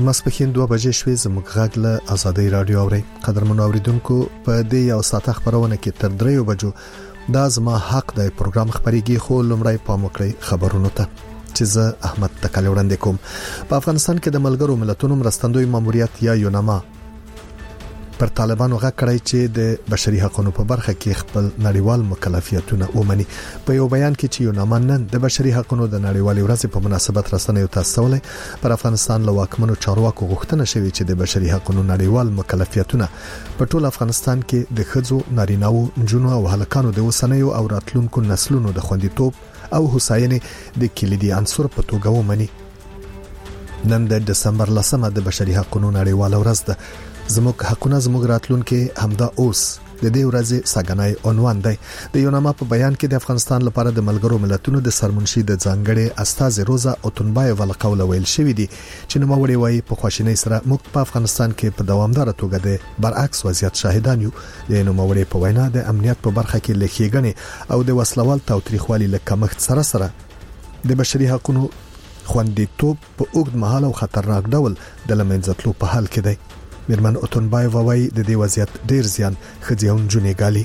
ماسپښین 2 بجې شوې. زموږ غږ له ازادي رادیو اوري. قدرمنو اوریدونکو، په دې یو ساعت خبرونه کې تر 3 بجو دا زما حق د پروګرام خبريږي. خو لمړی پام وکړئ خبرونو ته چې زه احمد تکل وړاندې کوم. په افغانستان کې د ملګرو ملتونو مرستندوی ماموریت یا یوناما پر طالبانو غږ کړی چې د بشري حقوقو په برخه کې خپل نړیوال مکلفیتونه ومني. په یو بیان کې چې یوناما نن د بشري حقوقو د نړیوالې ورځې په مناسبت رسنیو ته سوالې پر افغانستان له واکمنو چارواکو غوښتنه شوې چې د بشري حقوقو نړیوال مکلفیتونه په ټول افغانستان کې د ښځو، نارینه‌و، نجونو او هلکانو د وسنیو او راتلونکو نسلونو د خوندیتوب او هوساینې د کلیدي عنصر په توګه ومني. نن د دسمبر 10 د بشري حقوقو نړیواله ورځ ده. زموږ حقونه زموږ راتلونکي همدا اوس د دې ورځې ساګنای عنوان دی. د یوناما په بیان کې د افغانستان لپاره د ملګرو ملتونو د سرمنشي د ځانګړي استاذ روزا اوتنبایو ولقول ویل شوې دي چې نو موري وایي په خواشینۍ سره موږ په افغانستان کې په دوامدار توګه د برعکس وضعیت شاهدان یو. د نو موري په وینا د امنیت په برخه کې لخيګنې او د وسلوال تاوتریخوالي له کمښت سره د بشري حقوقو خوندیتوب په اوږد مهال او خطرناک ډول د لمنځتلو په حال کې دی. میرمن اوتنبایو وایي د دې وضعیت ډیر زیان خځې جنې غالي.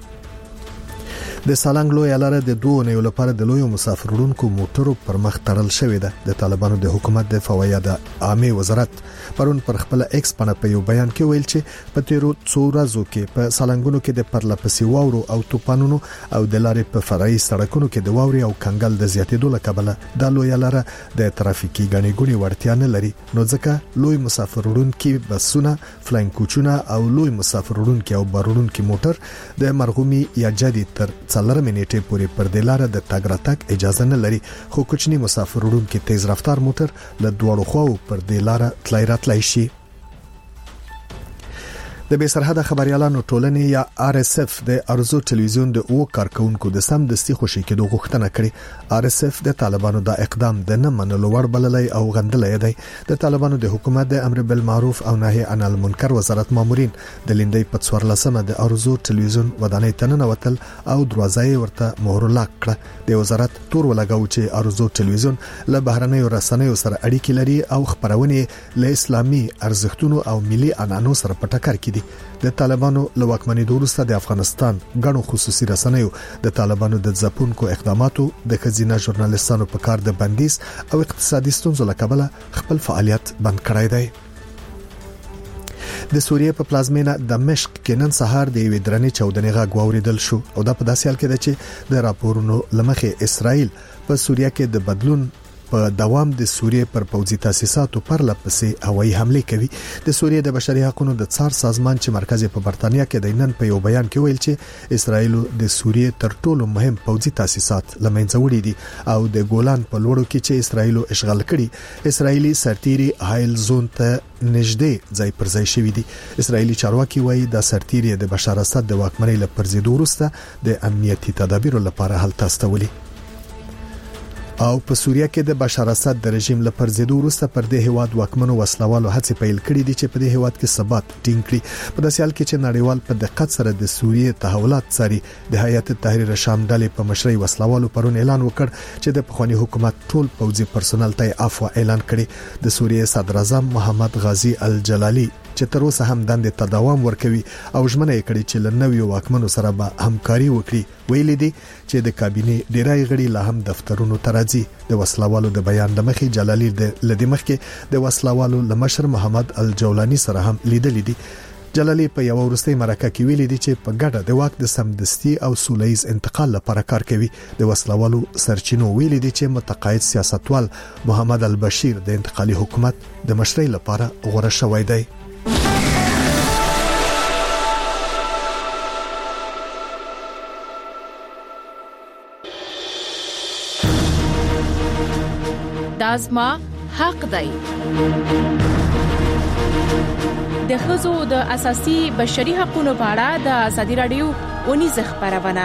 د سالنګ لوی لاره د دوه نه لپاره د لوی مسافرونکو موټرو پر مخ تړل شوې ده. د طالبانو د حکومت د فواید عامه وزارت پرون پر خپل ایکس باندې په یو بیان کې ویل چې په تیرو څو ورځو کې په سالنګونو کې د پرلپسې واورو او توپانونو او د لارې په فرعي سړکونو کې د واوري او کنګل د زیاتېدو لکبله د لوی لاره د ترافیکي غني ګونی ورتیا نه لري. نو ځکه لوی مسافرونکو بسونه، فلاین کوچونه او لوی مسافرونکو او بارونکو موټر د مرغومي یا جدي تر 4 منټې پورې پر د لارې د تګ راتګ اجازه نه لري. خو کوچني مسافرونکو تیز رفتار موټر له دوړو خواو پر د لارې تلای راتلای شي. د بې سرحده خبريالانو ټولنې یا RSF د ارزو ټلویزیون د او کارکونکو د سم دستي خوشي کېدو غوښتنه کړې. RSF د طالبانو د اقدام د نه منلو ور بللای او غندلای دی. د طالبانو د حکومت د امر بالمعروف او نهي عن المنکر وزارت مامورین د لیندۍ په 14 د ارزو ټلویزیون ودانۍ تننه وتل او دروازه ورته مهر لاک کړه. د وزارت تور ولګاو چې ارزو ټلویزیون له بهرنیو رسنیو سره اړیکې لري او خبرونه له اسلامي ارزښتونو او ملي عنعنو سره په ټکر کې دي. د طالبانو له واکمنۍ وروسته د افغانستان غنو خصوصي رسنیو د طالبانو د ځپونکو اقداماتو د خزینه ژورنالیستانو په کار د بندیز او اقتصادي ستونزو لکبله خپل فعالیت بند کړی دی. د سوریې په پلازمینه دمشق کې نن سهار د یوې درنې چاودنې غږ واوریدل شو او دا په داسې حال کې ده چې د راپورونو لمخې اسرائیل په سوریه کې د بدلون په دوام د سوریې پر پوځي تاسیساتو پر لپسې هوایي حمله کوي. د سوریې د بشري حقوقو د څار سازمان چې مرکز په برتانیا کې د نن په یو بیان کې ویل چې اسرائیل د سوریې تر ټولو مهم پوځي تاسیسات لمنځه وړي دي او د ګولان په لوړو کې چې اسرائیل اشغال کړي اسرائیلي سرتيري هایل زون ته نږدې ځای پر ځای شوی دي. اسرائیلي چارواکي وایي د سرتيري د بشار اسد د واکمنۍ لپاره زیدو وروسته د امنیتي تدابیرو لپاره هلته استولي او په سوریه کې د بشار اسد د رژیم لپاره زیدو وروسته پر دې هواد واکمنو وسلوالو هڅې پیل کړې دي چې په دې هواد کې ثبات ټینګ کړي. په داسې حال کې چې نړیوال په دقت سره د سوریې تحولات څاري. د هیئت تحریر شام ډلې په مشرۍ وسلوالو پرون اعلان وکړ چې د پخوانی حکومت ټول پوځي پرسونل ته عفو اعلان کړي. د سوریې صدر اعظم محمد غازی الجلالی چې تر اوسه هم دندې ته دوام ورکوي او ژمنه یې کړې چې له نویو واکمنو سره به همکاري وکړي. ویلي دي چې د کابینې ډیری غړي لا هم دفترونو ته راځي. د وسلوالو د بیان لمخې جلالی د لدمخ کې د وسلوالو لمشر محمد الجولانی سره هم لیدل دي. جلالی په یو ورستۍ مرکه کې ویلي دي چې په ګډه د واک د سمدستي او سولهییز انتقال لپاره کار کوي. د وسلوالو سرچینو ویلي دي چې متقاعد سیاستوال محمد البشیر د انتقالي حکومت د مشرۍ لپاره غوړه شوی دی. دازما حق دی. د ښځو د اساسي بشري حقوقو په اړه د ازادي رادیو ونیز خبرونه.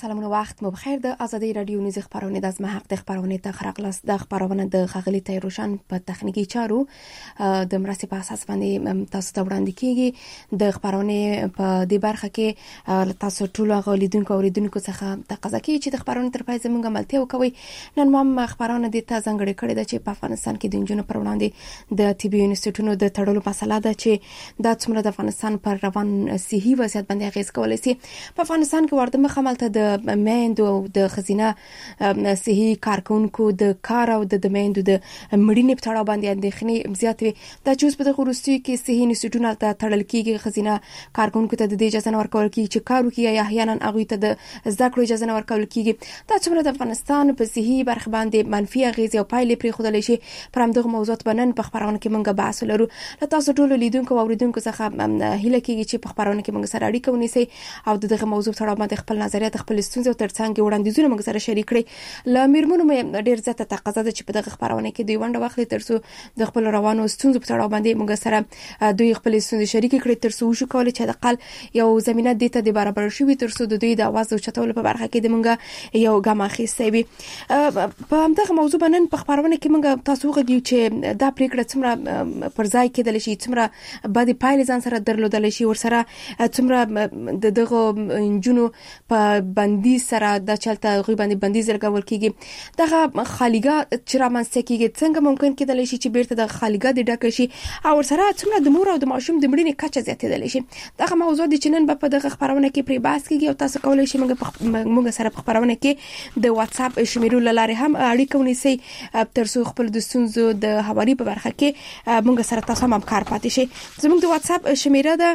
سلامونه وخت مو بخیر. د ازادي رادیو نیوز خبرونه د ازمه حق د خبرونه ته خراغلاس د خبرونه د خغلی تیروشن په تخنیکی چارو د مرستې په اساس باندې تاسو ته وړاندې کیږي. د خبرونه په دې برخه کې تاسو ټول غولیدونکو اوریدونکو څخه تقاضا کوي چې د خبرونه تر پای زموږ ملتیا وکوي. نن ما خبرونه د ته ځنګړې کړې ده چې په افغانستان کې د انجونو پر وړاندې د طبي انسټیټونو د تړلو مسله ده چې د څومره د افغانستان پر روان صحي وضعیت باندې اغیز کولای شي. په افغانستان کې ورته مخاملته د میندو د خزینه صحي کارکونکو د کار او د میندو د مړینې په تړاو باندې اندېښنې زیاتوي. دا چې اوس په دغه وروستیو کې صحي انسټیټونو ته تړل کیږي، خزینه کارکونکو ته د اجازه نه ورکول کیږي چې کار وکړي یا احیانا هغه ته د زده کړو اجازه نه ورکول کیږي. دا څومره د افغانستان په صحي برخه باندې منفي اغیز او پایلې پرې خودلې شي. پر همدغه موضوعات باندې په خبرونه کې موږ بحث لرو. له تاسو ټول لیدونکو او اوریدونکو څخه هیله کیږي چې په خبرونه کې موږ سره اړیکه ونیسئ او دغه موضوع تر باندې خپل نظریات، خپل ستونزې او ترڅنګ وړاندیزونه موږ سره شریک کړئ. له میرمنو مې ډیر زیاته تقاضا ده چې په دغه خبرونه کې دوی ونډه واخلي ترڅو د خپل روانو ستونزو په تړاو باندې موږ سره دوی خپل ستونزې شریک کړي ترڅو وشو کولای چې د قل یو زمينه د ته د برابر شوي ترڅو د دوی د आवाज او چتول په برخه کې د موږ یو ګام اخیستي وي. په همدغه موضوع باندې په خبرونه کې موږ تاسو غوږی چې دا پریکړه څومره پر ځای کېدل شي، څومره بعد پایل ځان سره درلودل شي، ورسره څومره دغه انجونو په بندیز سره د چلته غوي باندې بندیز لګول کیږي. دغه خالیګه چې رامنځته کیږي څنګه ممکن کېدلی شي چې بیرته د خالیګه د ډکه شي او ورسره څومره د مور او د ماشوم د مړینې کچه زیاتېدلی شي. دغه موضوع د چنن په دغه خبرونه کې پرې بحث کیږي او تاسو کولای شئ موږ سره په خبرونه کې د واتس اپ شمیرو لاره هم اړیکه ونیسئ ترڅو خپل د ستونزو د حوالې په برخه کې موږ سره تاسو هم کار پاتې شي. زموږ د واتس اپ شمیره ده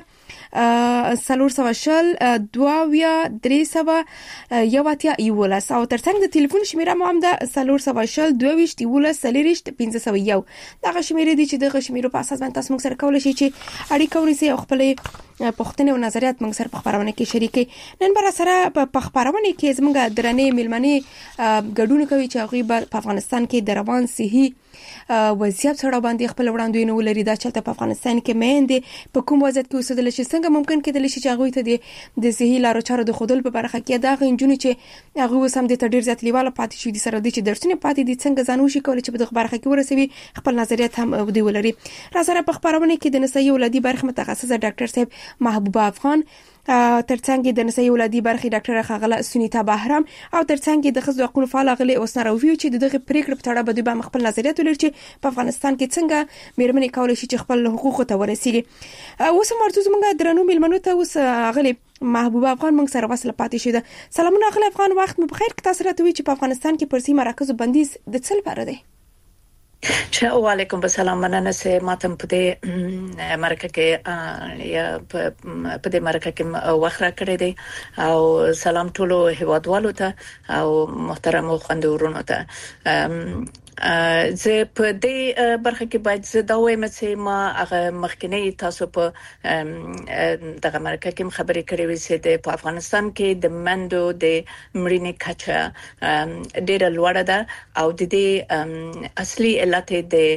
300 22 300 11 او ترڅنګ د ټلیفون شمیره مو هم ده 300 22 11 501. دغه شمیره دي چې دغه شمیرو په اساس باندې تاسو موږ سره کولای شئ چې اړیکه ونیسئ او خپل پښتنې او نظریات موږ سره په خبرونه کې شریکي. نن بر سره په خبرونه کې زموږ درنې ملمنې ګډون کوي چې هغه په افغانستان کې د روان صحي وضعیت سره باندې خپل وړاندوینه ولري. دا چې په افغانستان کې مېندې په کوم وضعیت کې اوسېدل شي، څنګه ممکن کېدل شي چې هغه ته د صحي لارو چارو د خودل په برخه کې دا غنجونی چې هغه وسم د تډیر ذات لیواله پاتې شي دي سره دي چې درسونه پاتې دي څنګه ځانو شي کولای چې په دغه برخه کې ورسوي خپل نظریات هم ودی ولري. را سره په خبرونه کې د نسایي ولادي برخه متخصص ډاکټر صاحب محبوبه افغان، ترڅنګ د نسایي ولادي برخه ډاکټر خغله سنیتا بهرام او ترڅنګ د خزو حقوقو فعال غلي اوسناروي چې دغه پریکړه په تړه بده به خپل نظریات ولري چې په افغانستان کې څنګه میرمنې کولای شي چې خپل حقوق ته ورسیږي. اوس مرتضی موږ درنو ملمنو ته اوس غلي محبوبه افغان موږ سره وصل پاتې شي. ده سلامونه غلي افغان، وخت مو بخیر. تاسو راته وی چې په افغانستان کې پرسي مرکز بندیز د څه لپاره دی؟ وعلیکم السلام. مننه سه ماتم په دې مرکه کې یا په دې مرکه کې وخت را کړی دی او سلام ټولو هیوادوالو ته او محترم خوندورونو ته. زه په دې برخه کې باید زه دا وایم چې ما هغه مخکنی تاسو په دغه مرکه کې خبرې کړې وې چې په افغانستان کې د مندو د مړینې کچه ډېره لوړه ده او د دې اصلي علت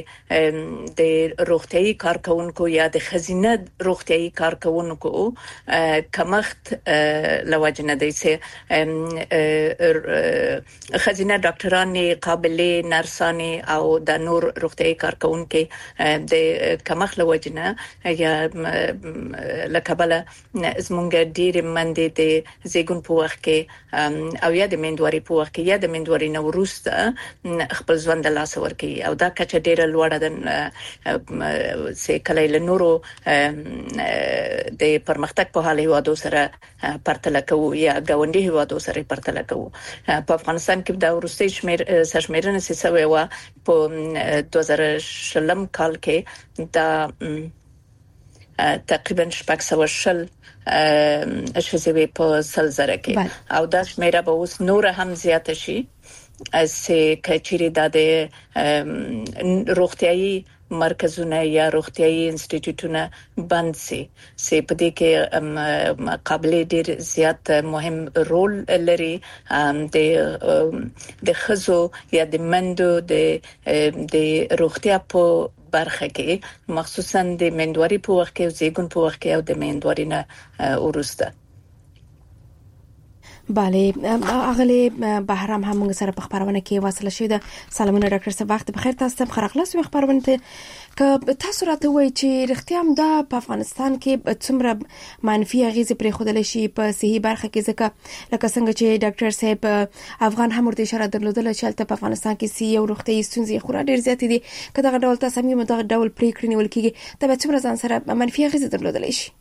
د روغتيایي کارکونکو یا د خزینه روغتيایي کارکونکو کمښت لوجنه دی چې خزینه ډاکټران قابلیت نرسان او د نور روغتيایي کارکونکو د کمښت لوجنه یا لکبله زمونږ ډېر مندې د زیګون په وخت کې او یا د مندوري په وخت کې یا د مندوري نوروست خپل ژوند له لاس ورکي او دا کچه ډیره لوړه ده چې کله له نورو د پرمختګ په حال هیوادو سره پرتله کوو یا ګاونډي هیوادو سره پرتله کوو. په افغانستان کې د ورستي شمیرنه سوي و په 2020 کال کې دا تقریبا 600 اشخاص په سلزره کې او دا شمیره به اوس نور هم زیات شي چې کچېری د روغتيایي مرکزونه یا روغتيایي انسټیټیوټونه بند سي چې په دې کې قابل ډیر زیات مهم رول لري د خزو یا د مندو د روغتیا په برخه کې مخصوصا د مندوري په وخت کې او زیګون په وخت کې او د مندوري نه ورسته. bale اغله بهرام هم موږ سره په خبرونه کې واصله شوې ده. سلامونه ډاکټر صاحب، وخت بخیر. تاسو ته خبرخلاص یو خبرونه ته ک تاسو راته وایي چې رښتیا هم دا په افغانستان کې څومره منفي اغیز پرې خودل شي په صحي برخه کې، ځکه لکه څنګه چې ډاکټر صاحب افغان هم ورته اشاره درلودله چې تل په افغانستان کې سی او روغتي ستونزې خورا ډېر زیات دي. کله دا ډول تاسو هم دا ډول پریکړې نیول کېږي ته به څومره ځان سره منفي اغیز درلودلی شي؟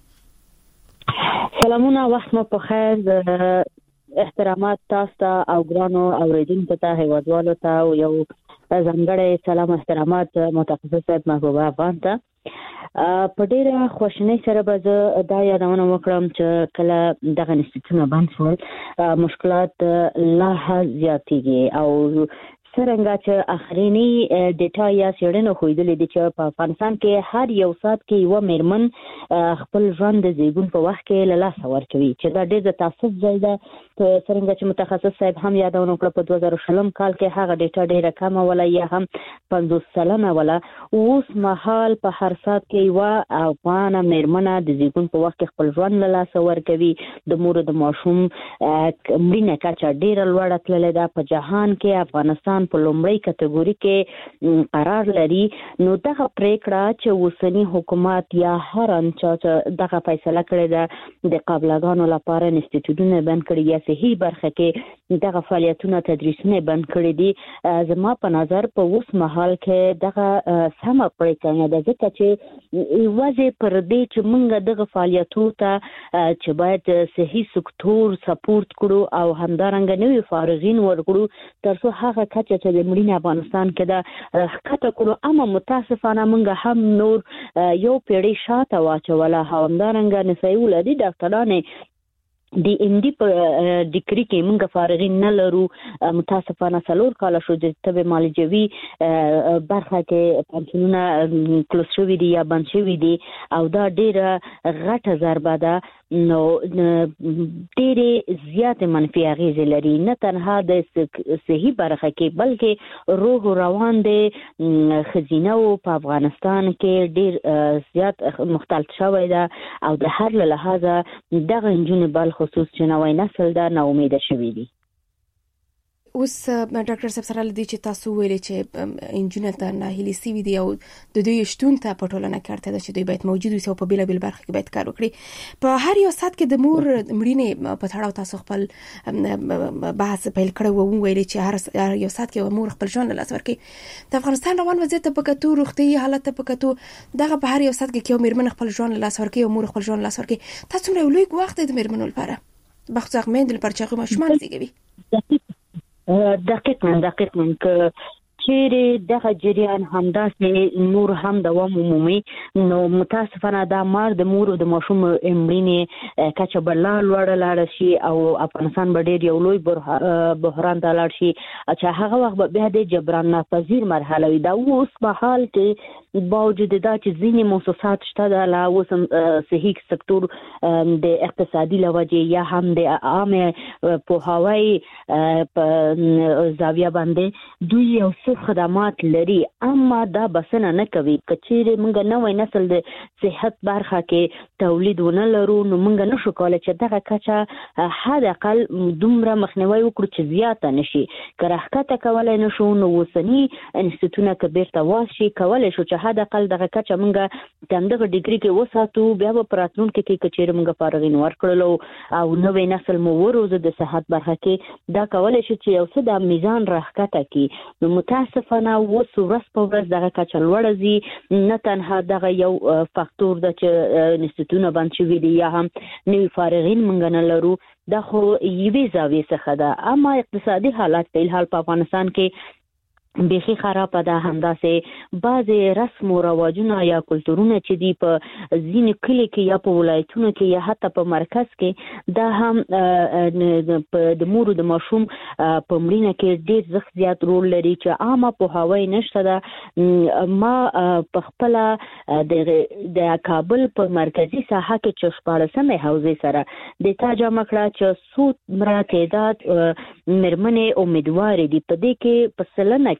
سلامونه، وخت مو په خیر. احترامات تاسو ته او ګرانو اوریدونکو ته، هیوادوالو ته او یو ځانګړی سلام احترامات متخصص صاحب محبوبه افغان ته. په ډیره خوشنۍ سره به زه دا یادونه وکړم چې کله دغه انسټیټیوټونه بند شول مشکلات لا زیاتېږي او څرنګه چې اخرینی ډیټا یا څېړنې ښودلې دي چې په افغانستان کې هر یو ساعت کې یو میرمن خپل ژوند د زیږون په وخت کې له لاسه ورکوي، چې دا ډېر د تاسف ځای ده. څرنګه چې متخصص صاحب هم یادونه وکړه په 2020 کال کې هغه ډیټا ډېره کمه ولا یا هم 50% ولا. اوس مهال په هر ساعت کې یو افغان میرمن د زیږون په وخت کې خپل ژوند له لاسه ورکوي. د مور د ماشوم مړینه کچه ډېره لوړه تللې ده. په جهان کې افغانستان په لومړی کټګوري کې قرار لري. نو دغه پریکړه چې اوسنی حکومت یا هر انچا دغه فیصله کړې ده د قابلګانو لپاره انسټیټیوټونه بند کړي یا صحي برخه کې دغه فعالیتونه تدریسونه بند کړي دي. زما په نظر په اوس مهال کې دغه سم پریکړه ده، ځکه چې وځي پر دې چې موږ دغه فعالیتونو ته چې باید صحي سکتور سپورټ کړو او همدارنګه نوې فارغین ورکړو ترڅو هغه کچه چې د مړینې افغانستان کې دا ښکته کړو. اما متاسفانه موږ هم نور یو پیړۍ شاته واچوله. همدارنګه نسایي ولادي ډاکټرانې د ام ډي په ډیګري کې موږ فارغین نه لرو. متاسفانه 4 کال شو د طب معالجوي برخه کې پنځونه کلوز شوي دي یا بند شوي دي او دا ډیره غټه ضربه ده. نو ډېرې زیات منفي اغیزې لري، نه تنها د صحي برخه کې بلکې روح روان د خزینه او په افغانستان کې ډېر زیات مختلط شوی ده او د هر لحاظه دغه نجونې بل خصوص چې نوی نسل ده نا امیده شوي دي. اوس ډاکټر صاحب سره لدی چې تاسو ویلي چې انجینر ته ناهیلي سوي دي او د دوی شتون ته په ټولنه کې اړتیا ده چې دوی باید موجود وي او په بیلابیل برخه کې باید کار وکړي. په هر یو سات کې د مور مړینې په تړاو تاسو خپل بحث پیل کړو او ویلي چې هر یو سات کې مور خپل ژوند له لاسه ورکوي. د افغانستان روان وضعیت په کتو، روغتي حالت په کتو، دغه په هر یو سات کې یو میرمن خپل ژوند له لاسه ورکوي او مور خپل ژوند له لاسه ورکوي. تاسو څومره لوی وخت د میرمنو لپاره بخصوص مېندل پر چاغه ماشومان زیږوي؟ دقیقاً که چیرې دغه جریان همداسې نور هم دوام ومومي نو متاسفانه دا مار د مور او د ماشوم مړینې کچه به لا لوړه لاړه شي او افغانستان به ډېر یو لوی بحران ته لاړ شي چې هغه وخت به بیا د جبران ناپذیر مرحله وي. دا اوس مهال کې باوجود دا چې ځینې موسسات شته د لا اوس صحي سکتور د اقتصادي لوجې یا هم د عامه پوهاوی په زاویه باندې دوی یو خدمات لري، اما دا بسنه نه کوي. کچېره موږ نوې نسل د صحت برخه کې تولید ونه لرو نو موږ نشو کولای چې دغه کچه حد اقل دومره مخنیوي وکړو چې زیاته نشي. که راښکته کولای نشو نو اوسني انسټیټیوټونه که بیرته واشي کولای شو چې حد اقل دغه کچه موږ دغه ډیګري کې وساتو. بیا به په راتلونکي کې کچېره موږ فارغین ورکړلو او نوې نسل مو وروزه د صحت برخه کې دا کولای شي چې یو څه د میزان راښکته کړي. نو متاسفانه اوس ورځ په ورځ دغه کچه لوړه ځي. نه تنها دغه یو فاکتور ده چې انسټیټیوټونه بند شوي دي یا هم نوي فارغین موږ نه لرو، دا خو یوې زاویې څخه ده. اما اقتصادي حالات په الحال په افغانستان کې بیخي خراب ده. همداسې بعضې رسم و رواجونه یا کلتورونه چې دي په ځینې کلي کې یا په ولایتونو کې یا حتی په مرکز کې دا هم د مور او د ماشوم په مړینه کې ډېر زښت زیات رول لري چې عامه پوهاوی نشته ده. ما په خپله د کابل په مرکزي ساحه کې چې 14مې حوزې سره د تا جمع کړه چې څومره تعداد مېرمنې امیدوارې دي. په دې کې په سلنه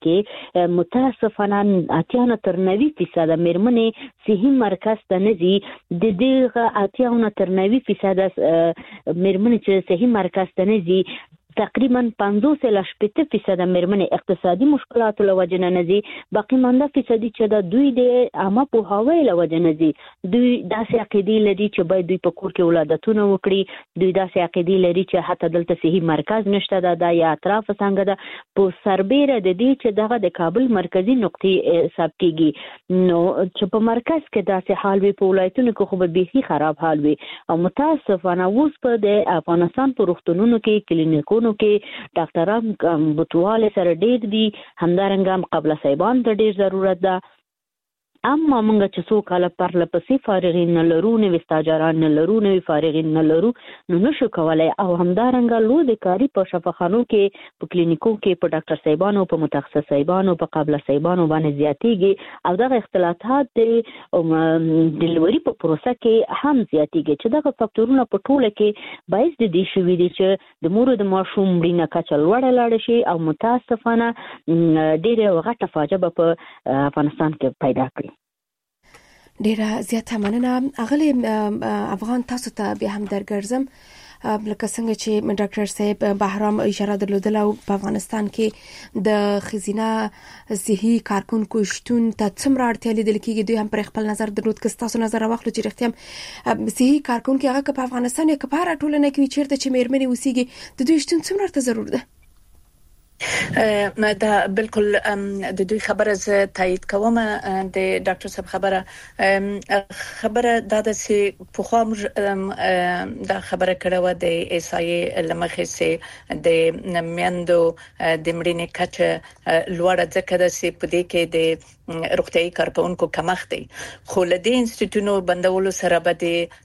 کې متاسفانه 98% مېرمنې صحي مرکز ته نه ځي. د دې 98% مېرمنې چې صحي مرکز ته نه ځي تقریبا 50% مېرمنې اقتصادي مشکلاتو له وجې نه ځي. باقي مانده فیصدي چې د دوی د عامه پوهاوی له وجې نه ځي. دوی داسې عقیدې لري چې باید دوی په کور کې ولادتونه وکړي. دوی داسې عقیدې لري چې حتی دلته صحي مرکز نشته دا یا اطراف څنګه ده. په سربېره د دې چې دغه د کابل مرکزی نقطې حساب کیږي نو چې په مرکز کې داسې حال وي په ولایتونو کې خو به بیخي خراب حال وي. او متاسفانه اوس په د افغانستان په روغتونونو کې کلینیکونو کې ډاکټران بوتواله سره ډېر دي. همدارنګه قبل صاحبان ته ډېر ضرورت ده. اما موږ چې څو کاله پر لپسې فارغین نه لرو نو استاجران نه لرو نو فارغین نه لرو نو نشو کولای. او همدارنګه لو د کاری په شفاخانو کې په کلینیکو کې په ډاکټر صاحبانو په متخصص صاحبانو په قبل صاحبانو باندې زیاتېږي او دغه اختلاطات د ډیلیوري په پروسه کې هم زیاتېږي چې دغه فاکتورونه په ټوله کې باعث د دې شوي دي چې د مور د ماشوم مړینه کچه لوړه لاړه شي او متاسفانه ډېره غټه فاجعه په افغانستان کې پیدا کړي. ډیره زیاته مننه اغلی افغان تاسو ته به هم درګرځم لکه څنګه چې ډاکټر صاحب بهرام اشاره درلودله په افغانستان کې د خزینه صحي کارکونکو شتون ته څومره اړتیا لیدل کېږي. دوی هم پر خپل نظر درلود که تاسو نظر واخلو چې رښتیا صحي کارکونکو هغه په افغانستان کې په هر ټولنه کې چیرته چې مېرمنې اوسېږي د دوی شتون څومره ته ضرور ده. دا بالکل د دوی خبره زه تایید کوم. د ډاکټر صاحب خبره دا د سي په خو دا خبره کړو د ایسای لمخه سي د میندو د مړینې کچه لوړه ځکه د سي په دې کې د روغتيایي کارکونکو کمښت دی. خو له دې انسټیټیوټونو بندولو سره به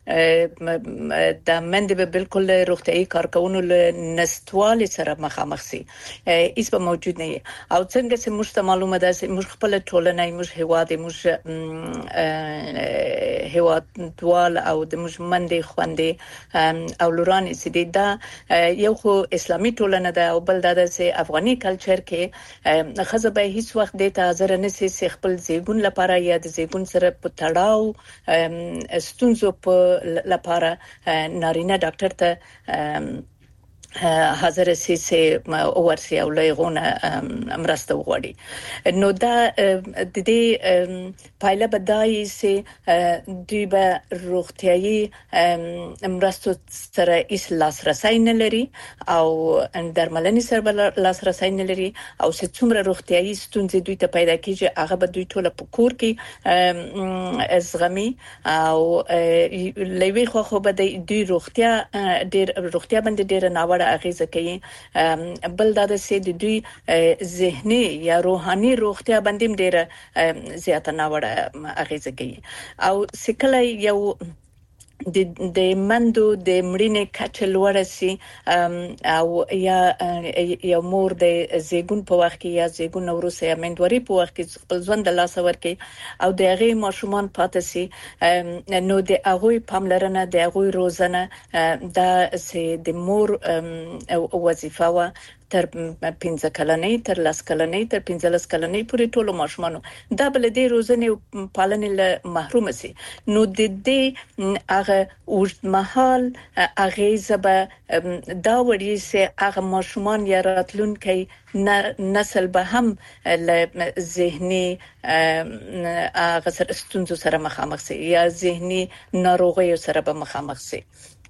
د مند به بالکل روغتيایي کارکونکو له نستوال سره مخامخ سي. هیڅ به موجود نه او څنګه چې موږ ته معلومه ده چې موږ خپل ټولنه موږ هواد موږ هواد دوال او د موږ مندې خوندې او لوران چې دا یو خو اسلامي ټولنه ده او بل دا چې افغاني کلچر کې خزه به هیڅ وخت د تازه نه سي خپل زیګون لپاره یا د زیګون سره په تړاو ستونزو په لپاره نارینه ډاکټر ته حاضر سي ورسي او لغونه مرسته وغوړي. نو دا د دې پایله بدای سي دوی به روغتيایي مرستو سره هیڅ لاسرسي نه لري او درملنې سره لاسرسي نه لري او څومره روغتيایي ستونزې دوی ته پیدا کیږي هغه به دوی ټول په کور کې ازغمي او لوي خو به دوی روغتیا باندې ډیر ناوړه اغیزه کوي. بل دا د سې د دوی ذهني یا روحاني روغتیا باندې ډیره زیاته ناوړه اغیزه کوي او سکله یو د مندو د مړینې کچه لوړه سي او یا یو مور د زیګون په وخت کې یا زیګون وروسته یا مندوري په وخت کې خپل ژوند د لاس ورکي او د هغه ماشومان پاتې سي نو د هغه پاملرنه د هغه روزنه دا سي د مور وظیفه وا تر 15 کلنۍ تر 10 کلنۍ تر 15 کلنۍ پورې ټولو ماشومانو دا بل دې روزنې پالنې له محروم سي. نو د دې هغه اوږدمهال هغه زبه دا وړي سي هغه ماشومان یا راتلونکي نسل به هم له ذهني هغه ستونزو سره مخامخ سي یا ذهني ناروغیو سره به مخامخ سي.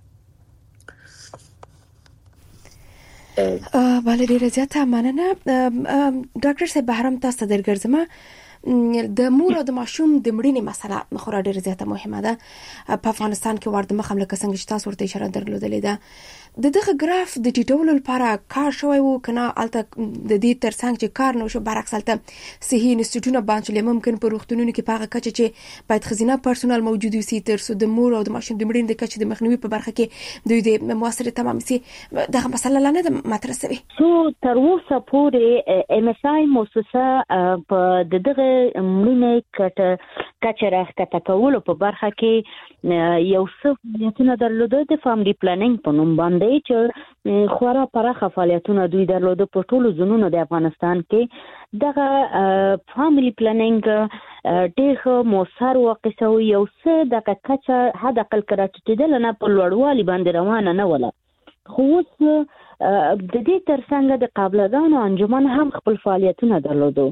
بله ډیره زیاته مننه ډاکټر صاحب بهرام تاسو ته درګرځم. د مور او د ماشوم د مړینې مسله خورا ډیره زیاته مهمه ده په افغانستان کې ورته مخ هم لکه څنګه چې تاسو ورته اشاره درلودلې ده. د دغه ګراف د ټیټولو لپاره کار شوی وو کنه الته د دې ترڅنګ چې کار نو شو برعکس الته صحي انسټیټیوټونه باندې ممکن په روغتونونو کې پاغه کچ چې باید خزینه پرسونل موجود وي تر څو د مور او د ماشوم د مړینې د کچ د مخنیوي په برخه کې دوی د موثر تمام سي دغه مسله لنه مطرح شوی. سو تر اوسه پورې ام اس آی موسسه په دغه مړینې کټ کچه راښکته کولو په برخه کې یو څه فعالیتونه درلوده د فاملی پلانینګ په نوم باندې چې خورا پراخه فعالیتونه دوی درلوده په ټولو ځونونو د افغانستان کې دغه فاملی پلانینګ ډېر موثر واقع شوی یو څه د کچه حد اقل کراټیدل نه په لوړوالي باندې روانه نه وله خو اوس د دې ترڅنګ د قابلګانو انجمن هم خپل فعالیتونه درلودو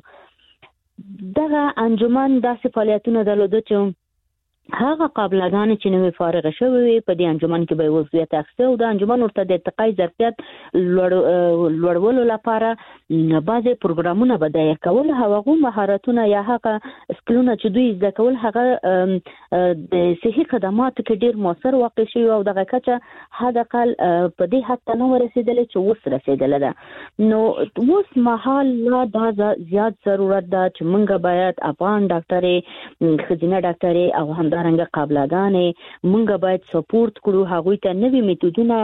دغه انجمن داسې فعالیتونه درلودو چې هغه قابلګان چې نوې فارغ شوی په دې انجمن کې به وضعیت اخیسته او د انجمن ورته د ارتقای ظرفیت لوړولو لپاره بعضې پروګرامونه به دایه کول هغه مهارتونه یا هغه سکلونه چې دوی زده کول هغه د صحي خدماتو کې ډېر موثر واقع شوي او دغه کچه حد اقل په دې حد ته نه ورسېدلې چې اوس رسېدله ده نو اوس مهال لا دا زیات ضرورت ده چې موږ باید افغان ډاکټرې ښځینه ډاکټرې او هم همدارنګه قابلګانې مونږ باید سپورټ کړو هغوی ته نوي میتودونه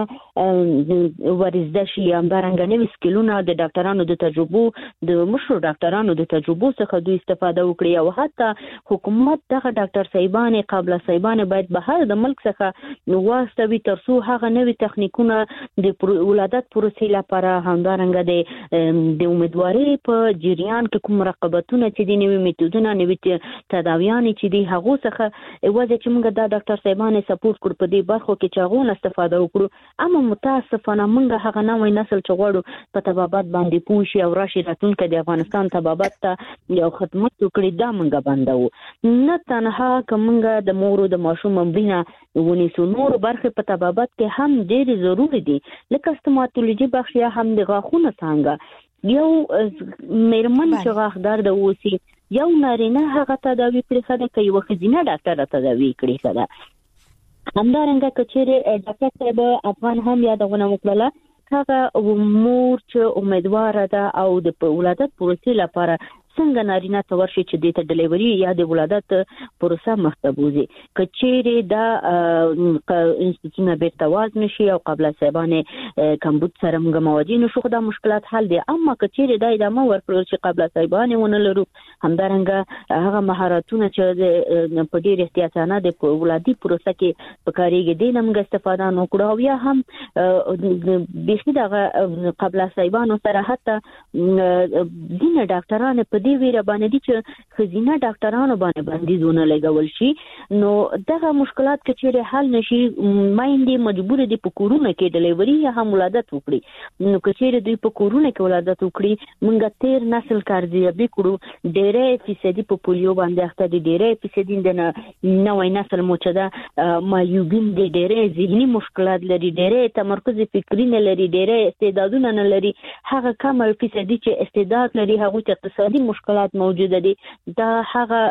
ورزده شي همدارنګه نوي سکلونه د ډاکټرانو د تجربو د مشهور ډاکټرانو د تجربو څخه دوی استفاده وکړي او حتی حکومت دغه ډاکټر صاحبانې قابله صاحبانې باید بهر د ملک څخه واستوي تر څو هغه نوي تخنیکونه د ولادت پروسې لپاره همدارنګه د امیدوارۍ په جریان کې کوم رقابتونه چې دي نوي میتودونه نوي تداویانې چې دي هغو څخه وځي چې موږ دا ډاکټر صاحبانې سپورټ کړو په دې برخو کې چې هغه استفاده وکړو اما متاسفانه موږ هغه نوې نسل چې غواړو په طبابت باندې پوه شي او راشي راتلونکي د افغانستان طبابت ته یو خدمت وکړي دا موږ بندو نه تنها که موږ د مور او د ماشوم مړینه ونیسو نور برخې په طبابت کې هم ډېرې ضروري دي لکه ستوماتولوژي بخش یا هم د غاښونو څنګه یو میرمن چې غاښ درد اوسي یو نارینه هغه تداوی کړی خده که یو ښځینه ډاکټر تداوی کړی خده همدارنګه که چیرې ډاکټر صاحب افغان هم یادونه وکړله هغه مور چې امیدواره ده او د ولادت پروسې لپاره څنګه نارینه ته ورشي چې د ډلیوري یا د ولادت پروسه مخته بوزي که چیرې دا انستیتوشن بیرته واز نشي او قبل صاحبانه کمبود سره موږ مواجه نشو خو دا مشکلات حل دي اما که چیرې دا ادامه ورکړل شي قبل صاحبانه ونه لرو همدارنګه هغه مهارتونه چې په ډیر احتیاطانه د ولادي پروسه کې پکاريږي د نمګ استفاده نکړو او یا هم بيخي دا قبل صاحبانو سره حتی دین ډاکټرانو په دې ویره باندې چې خزینه ډاکټرانو باندې بندیزونه لګول شي نو دغه مشکلات کې چې حل نشي مایندې مجبور دي په کورونه کې ډلیوري یا هم ولادت وکړي نو که چیرې دوی په کورونه کې ولادت وکړي مونږ تیر نسل کارځي کړو ډېرې فیصدي په پولیو باندې اخته دي ډېرې فیصدي د نوې نسل موچده مایوبین دي ډېرې ذهني مشکلات لري ډېرې تمرکز فکری نه لري ډېرې استعدادونه نه لري هغه کم فیصدي چې استعداد لري هغه ته اقتصادي مشکلات موجوده دي دا هغه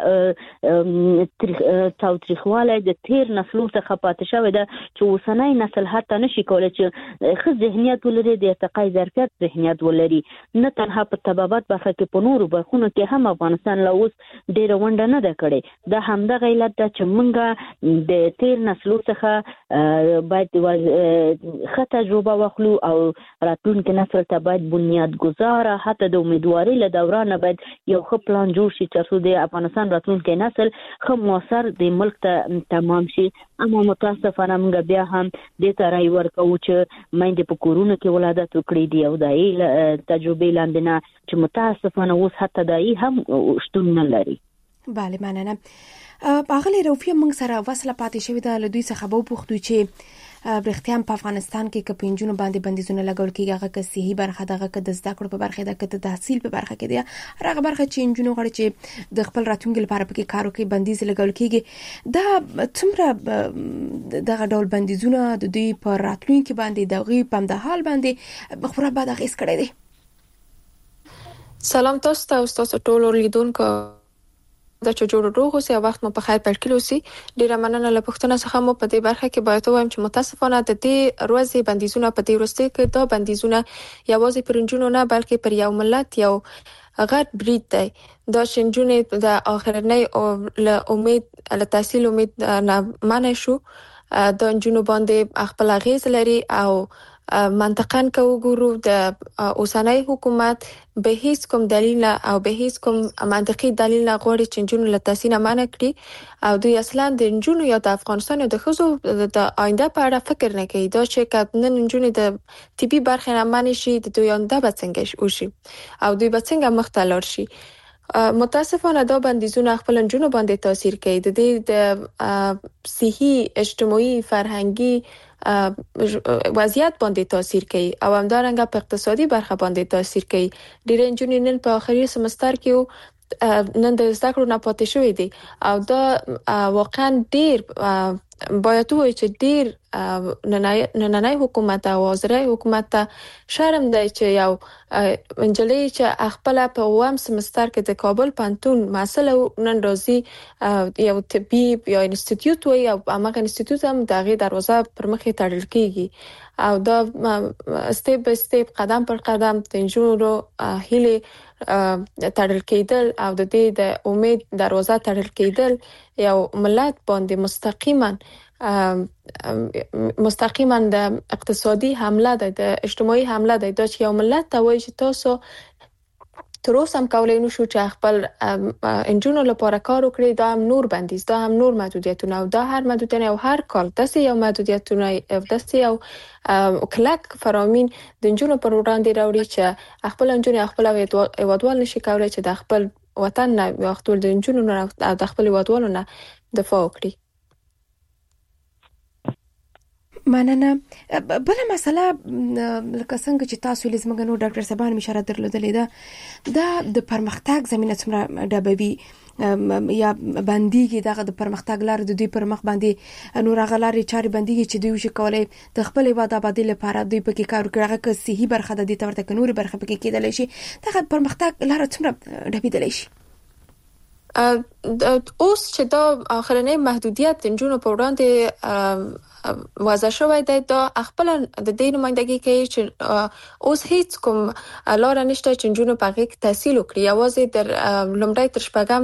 تاوتریخواله د تیر نسلو څخه پاتې شوی ده چې اوسنۍ نسل حتی نشي کولای چې خو ذهنیت ولري د ارتقای ظرفیت ذهنیت ولري نه تنها په طبابت برخه کې په نورو برخونو کې هم افغانستان لا اوس ډېر ونډه نه ده کړې دا همدغه علت ده چې موږ د تیر نسلو څخه باید ښه تجربه واخلو او راتلونکي نسل ته باید بنیادګذاره حتی د امیدوارۍ له دورانه باید یو ښه پلان جوړ شي ترڅو د افغانستان راتلونکي نسل ښه موثر د ملک ته تمام شي اما متاسفانه موږ بیا هم دې ته رای ورکوو چې میندې په کورونو کې ولادت وکړي دي او دایي تجربې لاندې نه چې متاسفانه اوس حتی دایي هم شتون نه لري بله مننه باغلی روفیه موږ سره وصله پاتې شوې ده له دوی څخه به وپوښتو چې برختيام په افغانستان کې که پنځونو باندې بندیزونه لګول کېږي هغه که صحي برخه دغه که د زده کړو په برخه ده که د تحصیل په برخه کې دی هغه برخه چې انجونو غواړي چې د خپل راتلونکي لپاره پکې کار وکړي بندیز لګول کېږي دا څومره دغه ډول بندیزونه د دوی په راتلونکي باندې دغه په د حال باندې خورا بد اغیز کړی دی سلام تاسو ته تاسو ټول لیدونکو دا چې جوړ روغ اوسئ او وخت مو په خیر پیل کړئ اوسئ ډیره مننه له پښتنه څخه مو په دې برخه کې باید وایم چې متاسفانه د دې ورځې بندیزونه په دې ورځ کې دا بندیزونه یوازې پرنجونو نه بلکې پر یو ملت یو غټ برید دی دا شنجونه د اخرنۍ او له امید له تحصیل امید نه منع شو د جنوب باندې خپل غیز لري او منطقاً که وګورو د اوسنۍ حکومت به هیڅ کوم دلیل او به هیڅ کوم منطقي دلیل غوړي چې جنونو له تحصیل منع کړي او دوی اصلا د جنونو یا د افغانستان د خزو د آینده په اړه فکر نه کوي دا چې کله جنونو د طبي برخه نه منع شي د دوی آینده به څنګه وشي او دوی به څنګه مختلف شي. متاسفانه دا بندیزونه خپل جنونو باندې تاثیر کوي د دې د صحي اجتماعي فرهنګي وضعیت باندې تاثیر کوي او همدارنګه په اقتصادي برخه باندې تاثیر کوي. ډېر انجونې نن په اخري سمستر کې نن د زده کړو نه پاتې شوې دي او دا واقعا ډېر باید وایي چې ډېر نننۍ حکومت او وزرای حکومت ته شرم دی چې یو انجلۍ چې خپل په وام سمستر کې د کابل پانتون مسله نن راځي یو طبي یا انسټیټیوټ وي او هغه انسټیټیوټ هم دغه دروازه پر مخې تړل کیږي او دا سټیپ بای سټیپ قدم پر قدم د انجونو هیله تړل کېدل او د دې د امید دروازه تړل کېدل یو ملت باندې مستقیما د اقتصادي حمله ده د اجتماعي حمله ده چې یو ملت ته وایي چې تاسو تر اوسه هم کولای نشو چې خپل انجونو لپاره کار وکړي دا هم نور بندیز دا هم نور محدودیتونه او دا هر محدودیت او هر کال داسې یو محدودیتونه داسې یو کلک فرامین د انجونو پر وړاندې راوړي چې خپل انجونو خپل هیوادوال نشي کولای چې د خپل وطن نه یا خپل د انجونو نه او د خپل هیوادوالو نه دفاع وکړي. مننه. بل مسله لکه څنګه چې تاسو لزمګنو ډاکټر صاحبان مشاره درلودلې ده د پرمختګ زمينه څومره ډبوي یا بنديږي دغه د پرمختګ لار د دوی پر مخ باندې نور غلاري چاري بنديږي چې دوی شي کولای د خپل واد آبادی لپاره دوی پکې کار کوي هغه صحیح برخه د دې تورته کنوري برخه پکې کېدل شي دغه پرمختګ لار څومره ډبېدل شي. اوس چې دا اخرنۍ محدودیت انجونو په وړاندې وضع شوی دی دا خپل د دې نمائندګي کوي چې اوس هیڅ کوم لار نشته چې انجونو په هغه تحصیل وکړي یوازې در لومړی تر شپږم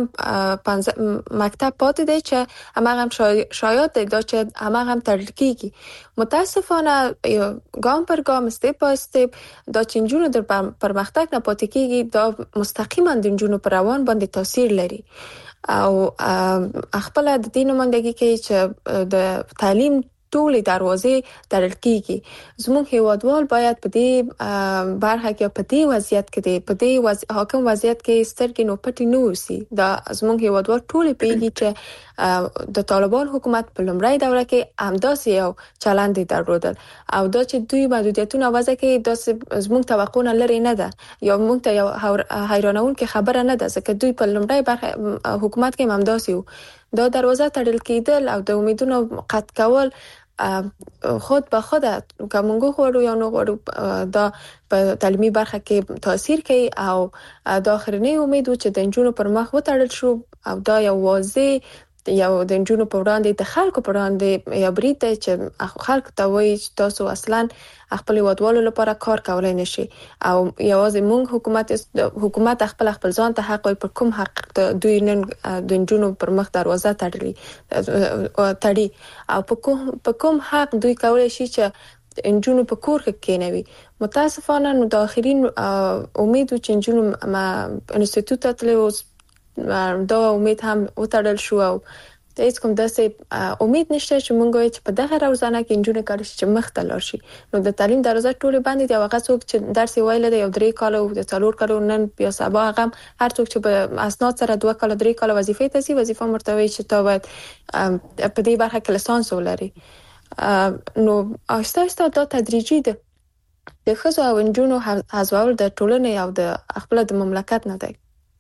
مکتب پاتې دی چې هغه هم شایعات دی دا چې هغه هم تړل کیږي. متاسفانه ګام پر ګام سټیپ بای سټیپ دا چې انجونو در پرمختګ نه پاتې کیږي دا مستقیما د انجونو پر روان باندې تاثیر لري او خپل د دې نمائندګي کوي چې د تعلیم ټولې دروازې تړل کیږي. زموږ هیوادوال باید په دې برخه کې په دې وضعیت کې په دې حاکم وضعیت کې سترګې نو پټې نه وسی دا زموږ هیوادوال ټولې پیږي چې د طالبان حکومت په لومړۍ دوره کې همداسې یو چلند درلودل او دا چې دوی محدودیتونه وضع کوي دا زموږ توقع نه لري نه ده یا موږ ته یو حیرانونکې خبره نه ده ځکه دوی په لومړۍ برخه حکومت کې همداسې دا دروازه تړل کېدل او د امیدونو قطع کول خود به خود کومګو غوړو یا نو غوړو دا په تعلیمي برخه کې تاثیر کوي او د اخرنۍ امید چې د انجونو پر مخ وتړل شو او دا یو واضح یو د انجونو په وړاندې د خلکو په وړاندې یو برید دی چې خلک ته وایي چې تاسو اصلا خپل هیوادوالو لپاره کار کولای نشي او یوازې موږ حکومت خپل ځان ته حق وي پر کوم حق دوی نن د انجونو پر مخ دروازه تړي او په کوم حق دوی کولای شي چې انجونو په کور کې کېنوي. متاسفانه نو د اخرین امید چې انجونو انسټیټیوټ ته تلو دا امید هم وتړل شو او هیڅ کوم داسې امید نشته چې مونږ وایو چې په دغه روزانه کې انجونې کار شي چې مخ ته لاړ شي. نو د تعلیم دروازه ټولې بندې دي هغه څوک چې درس ویل دی یو 3 کال او د 4 کال نن بیا سبا هغه هر څوک چې په اسناد سره 2 کال 3 کال وظیفه ته سي وظیفه مرتوي چې تا باید په دې برخه کې لیسانس ولري. نو آهسته آهسته دا تدریجي ده د ښځو او نجونو حذفول د ټولنې او د خپل د مملکت نه دی.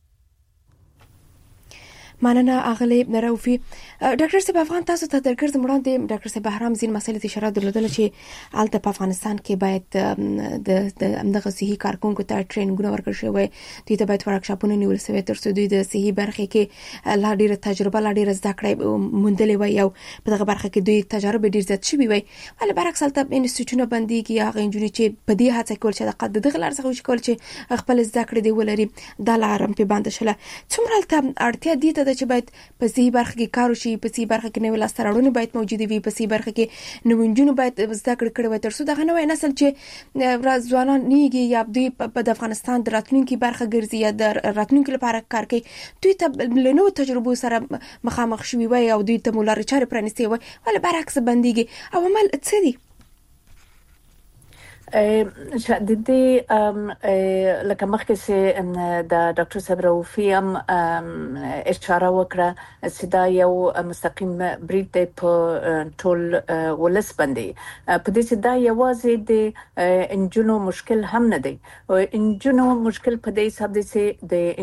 مننه اغلی نروفي. ډاکټر صاحب افغان تاسو ته درګرځم وړاندې ډاکټر صاحب بهرام زین مسلې ته اشاره درلودل چې الته په افغانستان کې باید د امدغه صحي کارکونکو ته ټرینینګونه ورکړل شي دوی ته باید ورکشاپونه نیول شي تر څو دوی د صحي برخه کې لا ډیره تجربه لا ډیره زده کړې موندلې وي او په دغه برخه کې دوی تجربه ډیر زیات شوي وي ول برعکس الته انسټیټیوټونه بنديږي هغه انجونی چې په دې هڅه کول چې د دغه لار څخه وشکول چې خپل زده کړې دی ولري د لارم په باندې شله څومره الته اړتیا دي ته ده چې باید په صحیح برخه کې کار وشي، په صحیح برخه کې نوې لاستهراوړنې باید موجود وي، په صحیح برخه کې نوونجونو باید زده کړې وي ترڅو دغه نوې نسل چې ځوانان نیږي یا د افغانستان د راتلونکي برخه ګرځي یا د راتلونکي لپاره کار کوي، دوی ته له نوو تجربو سره مخامخ شوي وي او دوی ته مولارې چارې پرانیستې وي، ولې برعکس بنديږي. عوامل څه دي؟ د دې لکه مخکې چې د ډاکټر صاحب رؤفي هم اشاره وکړه چې دا یو مستقیم برید دی په ټول ولس باندې، په دې چې دا یوازې د انجونو مشکل هم نه دی. انجونو مشکل په دې حساب دی چې د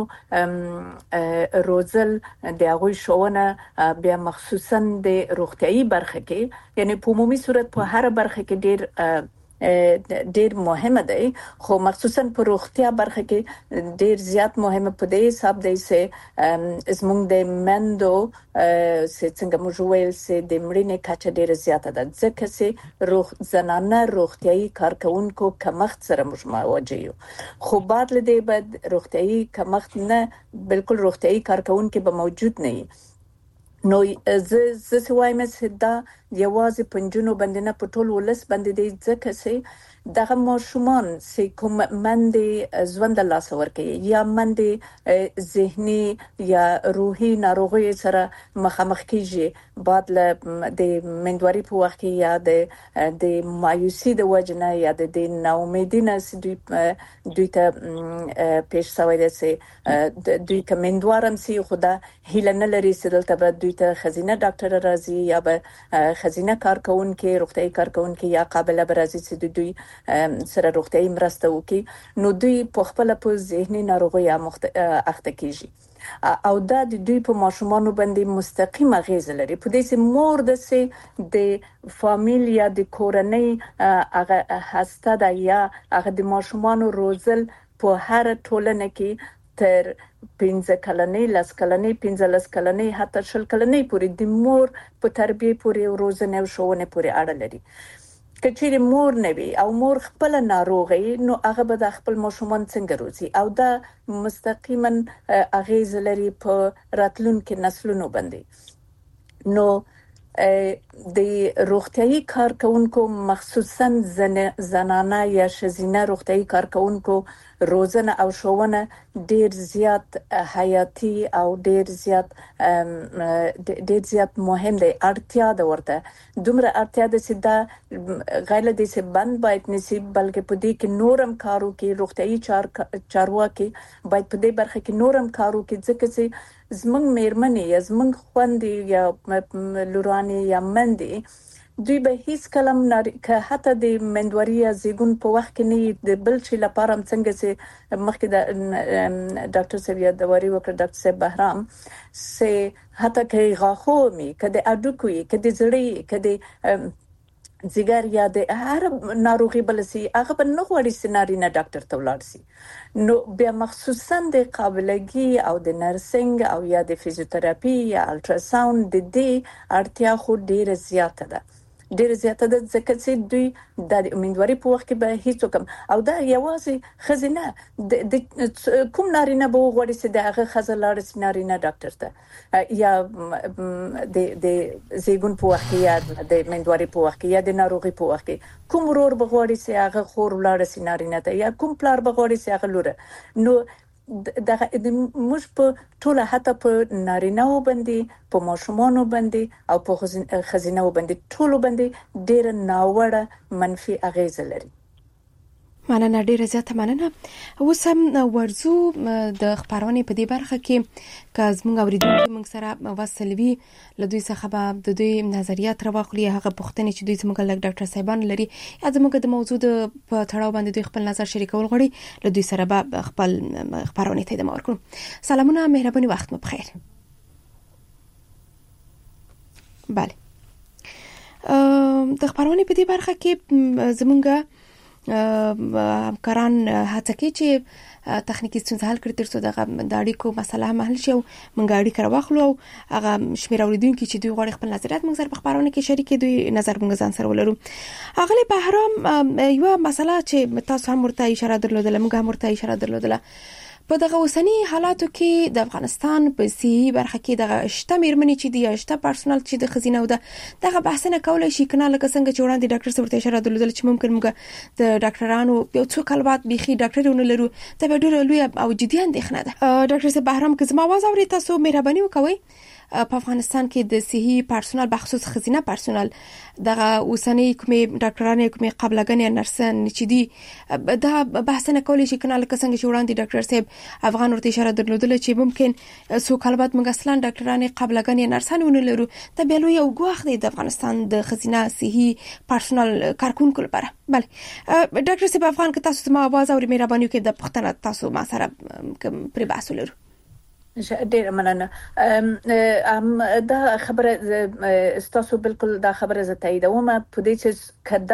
انجونو روزل د هغوی ښوونه بیا مخصوصا د روغتيایي برخه کې، یعنی په عمومي صورت په هر برخه کې ډیر مهمه دی، خو مخصوصا په روغتیا برخه کې ډیر زیات مهمه په دې حساب دی چې زموږ د مندو چې څنګه موږ ویل چې د مړینې کچه ډیره زیاته ده، ځکه چې زنانه روغتیایي کارکونکو کمښت سره موږ مواجه یو. خو بعد له دې بعد روغتیایي کمښت نه، بالکل روغتیایي کارکونکو به موجود نه وي. نو زه وایم چې دا یوازې پنځونو باندې نه په ټول ولس باندې دی، ځکه چې دغه ماشومان چې کوم مندې ژوند لاس ورکوي یا مندې ذهني یا روحي ناروغي سره مخامخ کیږي، بعد له د مندواري په وخت کې یا د مایوسي د وجنه یا د ناامیدۍ نه دوی ته پیښ شوی دی چې دوی که مندوارم سي خدا هیله نه لري چې دلته به دوی ته خزینه ډاکټر راځي یا به خزینه کارکونکو روغتيایي کارکونکو یا قابله برازي چې دوی سره روغتيایي مرسته وکړي، نو دوی په خپل په ذهني ناروغي اخته کیږي او دا د دوی په ماشومانو باندې مستقیم اغیز لري. په دې چې مور د سي د فامیل یا د کورنۍ هغه هسته ده یا هغه د ماشومانو روزل په هر ټولنه کې تر 15 کلنۍ، 10 کلنۍ، 15 کلنۍ، حتی 20 کلنۍ پورې د مور په تربیه پورې او روزنه او ښوونه پورې اړه لري. کچېرې مور نه وي او مور خپل ناروغي، نو هغه به د خپل ماشومان څنګه روزي او دا مستقیما اغیز لري په راتلونکو نسلونو باندې. نو د روغتيایي کارکونکو مخصوصا زنانه یا ښځینه روغتيایي کارکونکو روزنه او ښوونه ډیر زیات حیاتي او ډیر زیات مهم دی. اړتیا ده ورته، دومره اړتیا ده چې دا غیر د څه بند باید نسی، بلکې په دې کې نورم کارو کې روغتيایي چارواکي باید په دې برخه کې نورم کارو کې، ځکه چې زمنګ میرمنې یا زمنګ خوندې یا لورانې یا مندې دوی به هیڅ کلم که حتی د مندواري یا زیګون په وخت کې نه د بل شي لپاره څنګه چې مخکې د ډاکټر صاحب یادواري وکړ، ډاکټر صاحب بهرام، چې حتی که غاښو می که د اډوکو که د زړی که د زیګر یا د هر ناروغي بلسي هغه په نه غوړي سينارینه ډاکټر ته ولاړ سي. نو بیا مخصوصا د قابلګي او د نرسنګ او یا د فزیوتراپي یا الټراساوند د دې اړتیا خو ډیره زیاته ده، ځکه چې دوی د امیندواري په وخت کې به هیڅ کوم او دا یوازې خزینه د کوم نارینه به وغوړي چې د هغه خزه لاړ سي نارینه ډاکټر ته یا د زیګون په وخت کې یا د امیندواري په وخت کې یا د ناروغي په وخت کې کوم ورور به وغوړي چې هغه خور لاړ سي نارینه ته یا کوم پلار به وغوړي چې هغه لور. نو دغه موږ په ټوله حتی په نارینه‌و باندې، په ماشومانو باندې او په خزینه‌و باندې ټولو باندې ډېر ناوړه منفي اغیز لري. مننه، ډیره زیاته مننه. اوس هم ورزو د خبرونه په دې برخه کې که زموږ اوریدونکو موږ سره وصلوي له دوی څخه به د دوی نظریات راوخلي، هغه پوښتنې چې دوی زموږ له ډاکټر صاحبان لري یا زموږ د موضوع په تړاو باندې دوی خپل نظر شریکول غواړي، له دوی سره به خپل خبرونه ته ادامه ورکړو. سلامونه، مهرباني، وخت مو بخیر. بله، د خبرونه په دې برخه کې زموږ همکاران هڅه کوي چې تخنیکی ستونزې حل کړي ترڅو د اړیکو مسله حل شي او موږ اړیکه راوخلو او هغه شمېر اوریدونکو چې دوی غواړي خپل نظریات موږ سره په خبرونه کې شریک کړي، دوی نظر موږ ځان سره ولرو. اغلی بهرام، یو مسله چې تاسو هم ورته اشاره درلودله، موږ هم ورته اشاره درلودله، په دغه اوسنی حالاتو کې د افغانستان په صحي برخه کې د شته میرمنې چې دی شته پرسونل چې د خزینه او دغه بحثونه کولای شي کنه لکه څنګه چې وړاندې ډاکټر صاحب ته اشاره درلودل چې ممکن موږ د ډاکټرانو یو څو کلمات بيخي ډاکټرونه لرو ته به ډېر لوی او جدي اندېښنه ده. ډاکټر صاحب بهرام که زما आवाज اوري تاسو مهرباني وکوئ په افغانستان کې د صحي پرسونل بخصوص خزینه پرسونل دغه اوسنی کومې ډاکټرانو کومې قبلګنې نرسن چې دي دا بحثونه کولی شي کنه لکه څنګه چې وړاندې ډاکټر صاحب افغان ورته اشاره درلودل چې ممکن څو کلمات موږ اصلا ډاکټرانو قبلګنې نرسن ونه لرو ته به لوی یو ګواښ دی د افغانستان د خزینه صحي پرسونل کارکونکو لپاره. بله ډاکټر صاحب افغان که تاسو ما आवाज اوري مهرباني وکړئ د پښتنه تاسو ما سره پر بحث لرو. ډیر مننه دا خبره استاسو بالکل دا خبره زه تاییدوم په دې چې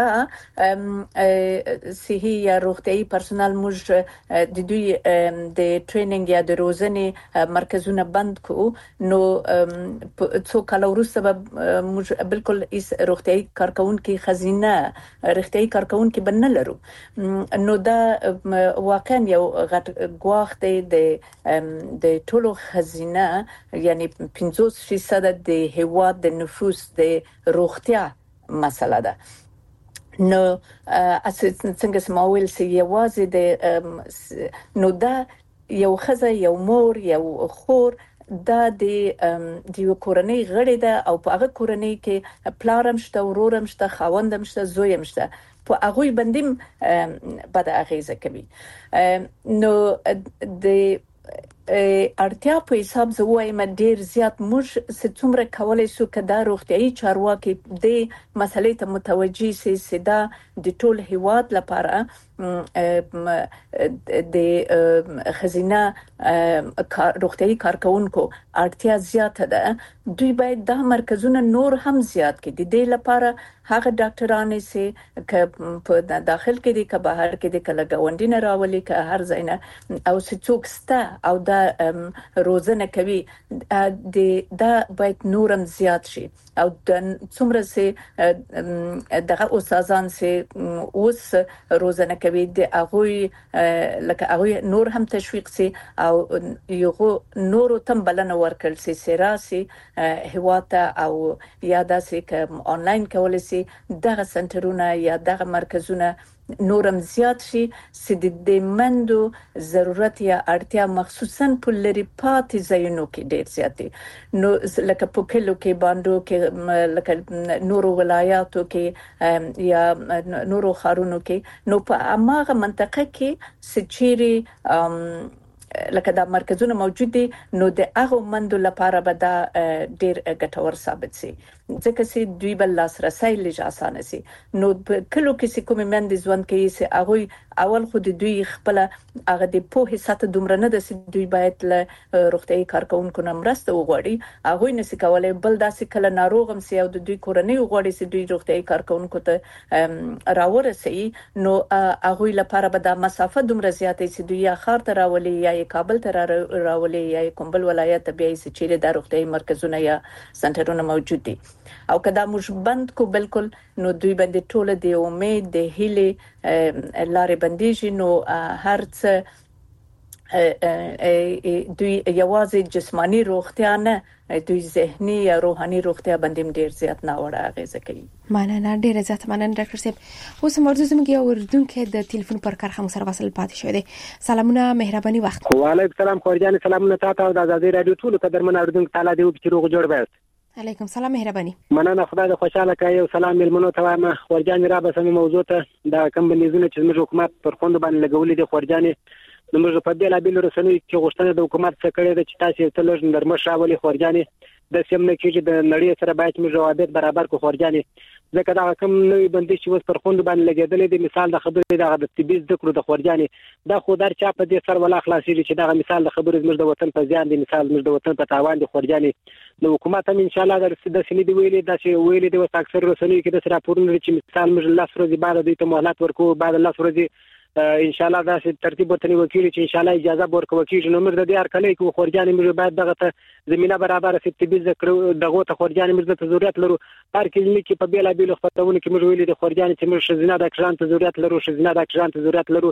کدا صحي یا روغتيایي پرسونل موږ د دوی د ټریننګ یا د روزنې مرکزونه بند کو نو څو کال وروسته موږ بالکل هیڅ روغتيایي کارکونکو خزینه روغتيایي کارکونکو بنه لرو نو دا واقعا یو غټ ګواښ دی د ټولو خزینه یعنی 50% د هیواد د نفوس د روغتیا مسله ده. نو څنګه سماویل سي یوازې د نو دا یو خزه یو مور یو خور دا د یو کورنۍ غړي ده او په هغه کورنۍ کې پلارم شته ورورم شته خاوندم شته زویم شته په هغه باندې بد اغیزه کوي. نو د اړتیا په حساب زه وایم ډیر زیات موږ څومره کولای شو کدا روغتيایي چارواکي د مسلې ته متوجي سي سدا د ټول هیواد لپاره د خزینه روغتيایي کارکونکو اړتیا زیاته ده. دوی باید د مرکزونو نور هم زیات کړي د دې لپاره هغه ډاکټرانو سي ک په داخل کې دي ک بهر کې دي ک لګوندینه راولي ک هر ځای نه او څوک ستا او دا روزنه کوي دا باید نورم زیات شي او د څومره سي دغه استادان سي اوس روزنه کوي د هغه لکه هغه نور هم تشویق سي او یو نور تم بلنه ورکړل سي سراسي هواته او یاده سي ک آنلاین کول سي دغه سنټرونه یا دغه مرکزونه نورم زیات شي چې د مندو ضرورت یا اړتیا مخصوصا په لري پاتې ځایونو کې ډیر زیات دي. نو لکه په کلو کې باندې کې لکه نورو ولایاتو کې یا نورو خارونو کې نو په اماغه منطقه کې سچيري لکه دا مرکزونه موجود دي نو د هغه مندو لپاره به دا ډیر ګټور ثابت شي ځکه چې دوی بل لاسرسي لږ اسانه شي. نو کلو کې کوم مند ځوان کې سي هغه اول خو د دوی خپل هغه د په ساته دومره نه د دوی باید له روغتيایي کارکونکو نمرسته وغوړي هغه نسي کولای بل داسې کله ناروغم سي او د دوی کورنۍ وغوړي چې دوی روغتيایي کارکونکو ته راورسي نو هغه لپاره به د مسافه دومره زیاتې چې دوی یا خار ته راولي یا کابل ته راولي یا کومبل ولایت ته بیا چې د روغتيایي مرکزونه یا سنټرونه موجود دي او کدا موږ بند کو بالکل نو دوی باندې ټول د امید د هیله لارې بنديږي نو هرڅ دوی یوازې جسمانی روغتیا نه دوی ذهني یا روحاني روغتیا باندې ډیر زیات ناوړه اغیزه کوي. مننه ډیر زیات مننه ډاکټر صاحب. اوس مرزو زموږ یو اردوونکو د ټلیفون پر کار هم سره وصل پاتې شوی دی. سلامونه مهرباني وخت. وعلیکم السلام خورجان سلامونه تاسو د آزادۍ رادیو ټول قدرمن اردوونکو تعالی دې وکړي روغ جوړ بایست. علیکم سلام مهرباني. مننه خدای دې خوشاله کړي او سلام ملمنو ته وایم. خورجان را به سمې موضوع ته دا کم بنیزونه چې موږ حکومت پر خوند باندې لګولې دي خورجان نو موږ په دې لا بیل رسنۍ کې غوښتنه د حکومت څخه کړې ده چې تاسو ته لږ نرمش راولي خورجان د سیمه کې د نړۍ سره باید موږ روابط برابر کو خورجان ځکه دا کوم نوې بندي چې اوس پر خوند باندې لګېدلې دي مثال د خبرې د طبي ذکر د خورجان دا خو در چا په دې سر ولا خلاصي چې دا مثال د خبرې زموږ د وطن په ځان دي مثال زموږ د وطن په تاوان دي خورجان نو حکومت هم ان شاء الله د سینې دی ویلي دا چې ویلي دی وس اکثر رسنۍ کې د راپورونو چې مثال موږ الله ورځې بعد دوی ته مهلت ورکو بعد الله ورځې ان شاء الله دا ترتیب وتنی وکیل چې ان شاء الله اجازه ورکوي کیږي نو موږ د دې ارکلې کو خورجان موږ باید دغه ته زمينه برابر سي طبي ذکر دغه ته خورجان موږ ته ضرورت لرو هر کلمې کې په بیل بیل خپلونه کې موږ ویلي د خورجان چې موږ شزینه د اکران ته ضرورت لرو شزینه د اکران ته ضرورت لرو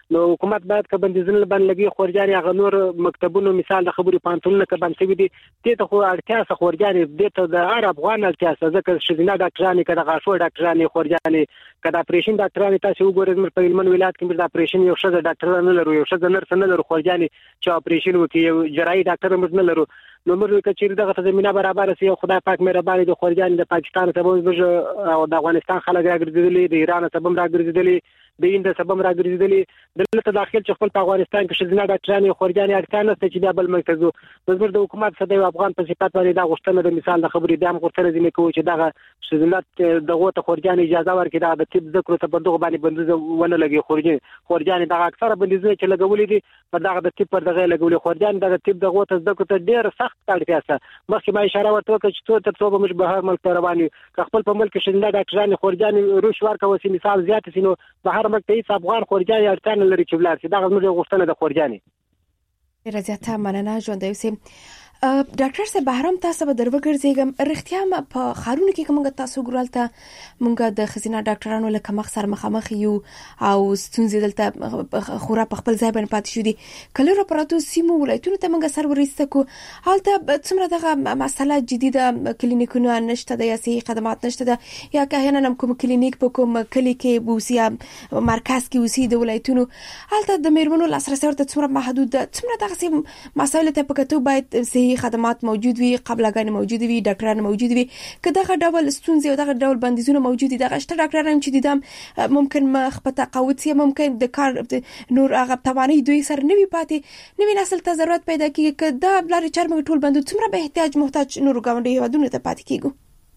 نو حکومت باید که بندیزونه باندې لګي خورجاني هغه نور مکتبونو مثال د خبري پانتونونه که باندې وي دي ته خو اړتیا څه خورجاني د ته د هر افغان اړتیا څه ځکه شذینه ډاکټرانو کده غاښو ډاکټرانو خورجاني کده اپریشن ډاکټرانو تاسو وګورئ موږ په هلمند ولایت کې د اپریشن یو شذ ډاکټر نه لرو یو شذ نرس نه لرو خورجاني چې اپریشن وکي یو جراحي ډاکټر موږ نه لرو نو موږ کچېر دغه زمينه برابر سي خدای پاک مهرباني د خورجاني د پاکستان ته موږ او د افغانستان خلک راګرځېدلي د ایران ته هم راګرځېدلي د هند ته هم راګرځېدلي دلته داخل چې خپل په افغانستان کې شذینه ډاکټرانو خورجاني اړتیا نشته چې بل مرکز وو د حکومت څخه د افغان په صفات باندې دا غوښتنه د مثال د خبرې د هم غوښتنه دي کوي چې دغه شذینه دغه ته خورجاني اجازه ورکړي دا د طب ذکر ته بندوغ باندې بندوز ونه لګي خورجاني دغه اکثره بندیزونه چې لګولې دي په دغه د طب پر دغه لګولې خورجاني دغه طب دغه ته ذکر ته ډېر سخت اړتیا څه مخکې ما اشاره ورته وکړه چې تر څو به موږ بهر ملک رواني خپل په ملک شذینه ډاکټرانو خورجاني روش ورکوي چې مثال زیات سينو بهر ملک ته افغان خورجاني اړتیا نه لري چې بلار سي دا موږ غوښتنه د خورجاني رضایت مننه ژوند دی ډاکټر صاحب بهرام تاسو به دروګرځيګم رښتیا په خارونه کې کومه تاسو ګورالته مونږه د خزینه ډاکټرانو له کمخ سره مخامخ یو او ستونزې دلته خورا په خپل ځای باندې پاتې شو دي کله را پراتو سیمو ولایتونو ته مونږه سر ورسته کو حالته څومره دغه مسله جديده کلینیکونه نشته د سیاسي خدمات نشته ده یا که هنه کوم کلینیک په کوم کلی کې بوسیا مرکز کې وسی د ولایتونو حالته د میرمنو لاسرسي ورته څومره محدود ده څومره دغه مسایل ته پکتو باید خدمات موجود وي قبلګان موجود وي ډاکټران موجود وي که دغه ډول ستونزې او دغه ډول بندیزونه موجود دي دغه شته ډاکټران چې دي ممکن مخ په تقاعد سي ممکن د کار نور هغه تواني دوی سره نوي پاتې نوي نسل ته ضرورت پیدا کیږي که دا بلاري چرمه ټول بندو څومره به احتیاج محتاج نور ګاونډي هیوادونو ته پاتې کیږي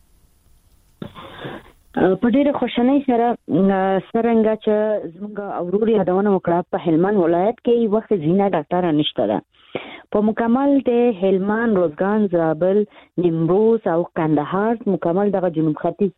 په ډیره خوشحالۍ سره څنګه چې زموږ اوروري یادونه وکړه په هلمند ولایت کې وخت زینا ډاکټر نشته ده په مکمل د هلمند روزګان زابل نیمروز او کندهار مکمل دغه جنوب ختیځ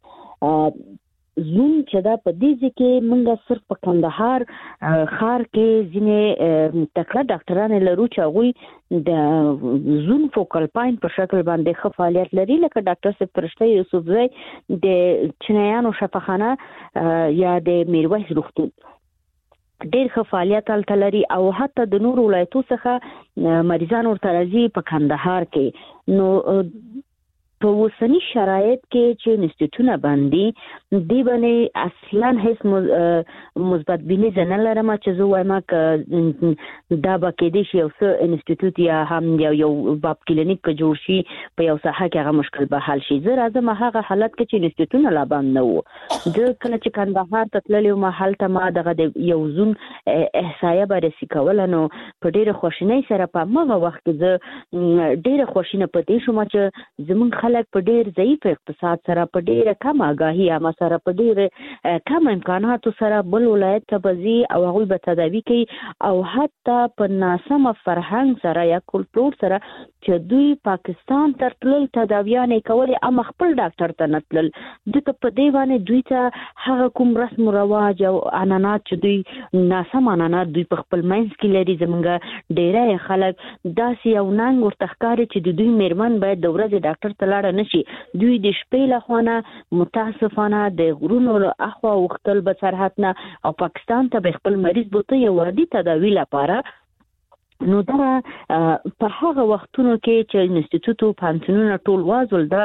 زون چې دا په دې ځکه موږ صرف په کندهار خار کې ځینې تکړه ډاکټران لرو چې هغه د زون فوکل پوینټ په شکل باندې ښه فعالیت لري لکه ډاکټر صاحب فرشته یوسفزی د چنایانو شفاخانه یا د میرویس روغتون ډېر ښه فعالیت لري او حتی د نور ولایتو څخه مریضان ورته راځي په کندهار کې نو په اوسنی شرایط کې چې انسټیټیوټونه باندې دی باندې اصلا هیڅ مثبت بینه نه لرم چې زه وایم ک دا به کې دي یو څه انسټیټیوټ یا هم یو باب کلینیک جوړ شي په یو ساحه کې هغه مشکل به حل شي زه راځم هغه حالت کې چې انسټیټیوټونه لا باندې نه وو د کله چې کندهار ته تللی ما حالت ما دغه یو زون احصایه بررسي کول نو په ډیره خوشنۍ سره په هغه وخت کې زه ډیره خوشینه پدې شوم چې زمون خلک په ډیر ضعیف اقتصاد سره په ډیره کم آگاهی یا سره په ډیره کم امکاناتو سره بل ولایت ته بزي او هغه به تداوی کوي او حتی په ناسمه فرهنګ سره یا کلتور سره چې دوی پاکستان ته تلل تداویان کول اما خپل ډاکټر ته نتلل دغه په دی باندې دوی ته هغه کوم رسم او رواج او عنعنات چې دوی ناسم عنعنات دوی په خپل منځ کې لري زمونږ ډیره خلک داسې یو ننګ ورته ښکاري چې د دوی میرمن باید د ورځې ډاکټر ته لاړ نشي دوی د شپې له خوانه متاسفانه د غرونو اخوا وختل به سرحد نه او پاکستان ته به خپل مریض بوته یو عادي تداوی لپاره نو دا په هغه وختونو کې چې انسټیټیوټ پانتونونه ټول وازول دا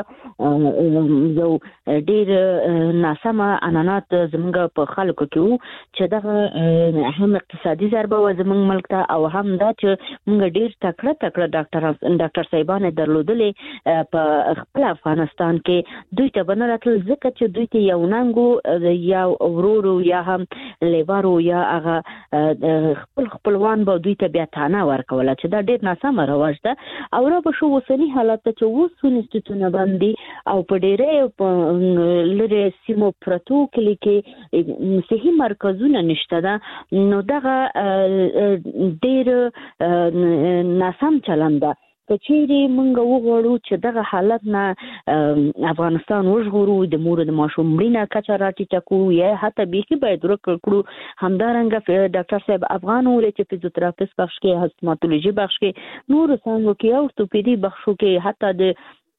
یو ډیر ناسمه عنعنات زموږ په خلکو کې وو چې دا هم اقتصادي ضربه و زموږ ملک ته او هم دا چې موږ ډیر تکړه ډاکټر صاحبانه درلودلې په خپل افغانستان کې دوی ته بنراتل ځکه چې دوی ته یو ننګو یا ورورو یا هم لیوارو یا هغه خپلوان به دوی ته بیا تانه ورکوله چې دا ډېر ناسمه رواج ده او را به شو اوسنی حالت ته چې اوس انسټیټیوټونه باندې او په ډېرې لرې سیمو پرتو کلي کې صحي مرکزونه نشته ده نو دغه ډېر ناسم چلند ده کچېری مونږ وغواړو چې دغه حالت نه افغانستان وژغورو د مور د ماشوم مړینه کچه راټیټه کړو یا حتی بیخي باید ورکړو همدارنګه ډاکټر صاحب افغان ولې چې فزیوتراپیست بخش کې هستماتولوژي بخش کې نور څنګه کې او ارتوپیدي بخشو کې حتی د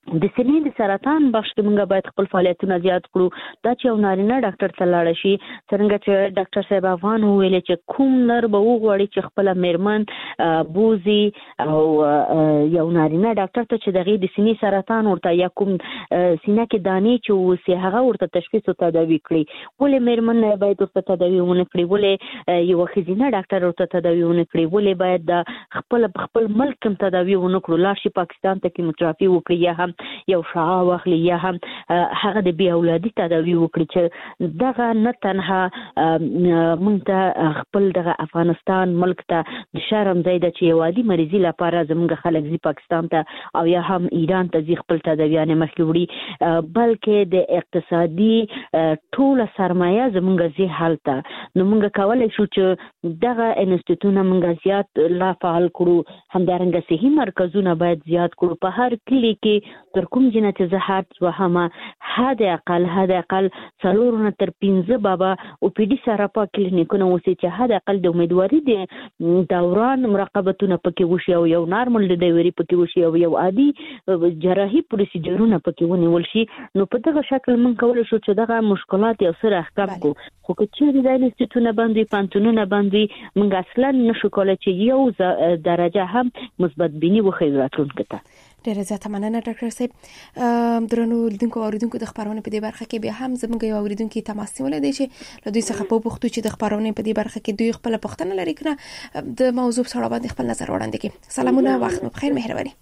د سینې د سرطان بخش کې موږ باید خپل فعالیتونه زیات کړو. دا چې یو نارینه ډاکټر ته لاړ شي، څنګه چې ډاکټر صاحب افغان ویل چې کوم نر به وغواړي چې خپل میرمن بوزي او یو نارینه ډاکټر ته چې دغه د سینې سرطان ورته یا کوم سینې کې دانې چې وسی هغه ورته تشخیص او تداوی کړي. ولې میرمن باید ورته تداوی ونه کړي؟ ولې یو ښځینه ډاکټر ورته تداوی ونه کړي؟ ولې باید د خپل ملک هم تداوی ونه کړو؟ لاړ شي پاکستان ته کیموتراپي وکړي یا هم یو شعاع واخلي یا هم هغه د بی اولادي تداوی وکړي چې دغه نه تنها مونږ ته خپل دغه افغانستان ملک ته د شرم ځای د چې یو عادي مریضي لپاره زموږ خلک زی پاکستان ته او یا هم ایران ته زی خپل تداویانه مخکې وړي، بلکې د اقتصادي ټوله سرمایه زموږ زی حالت. نو مونږ کولای شو چې دغه انسټیټیوټونه مونږ زیات لا فعال کړو، همدارنګه صحي مرکزونه باید زیات کړو. په هر کلی کې تر کوم جنت زهات وهمه هدا اقل 4 نه تر 15 بابا او پی ډي سره په کلینیکونو وسی چې هدا اقل د امیدواري د دوران مراقبتونه پکې وشي او یو نارمل ډیلیوري پکې وشي او یو عادي جراحي پروسیجرونه پکې ونیول شي. نو په دغه شکل من کولای شو چې دغه مشکلات یو سره احکام کو. خو که چیرې د انسټیټیوټونه باندې پانتونونه باندې موږ اصلا نشو کولای چې یو درجه هم مثبت بینی وخی راتلونکي ته. ډیره زیاته مننه ډاکټر صاحب. درنو لیدونکو او اوریدونکو د خبرونه په دې برخه کې بیا هم زموږ یو اوریدونکو تماس نیولای دی چې له دوی څخه په پوښتنه چې د خبرونه په دې برخه کې دوی خپل پوښتنه لري کنه د موضوع سره باندې خپل نظر وړاندې کړي. سلامونه، وخت مو بخیر، مهرباني.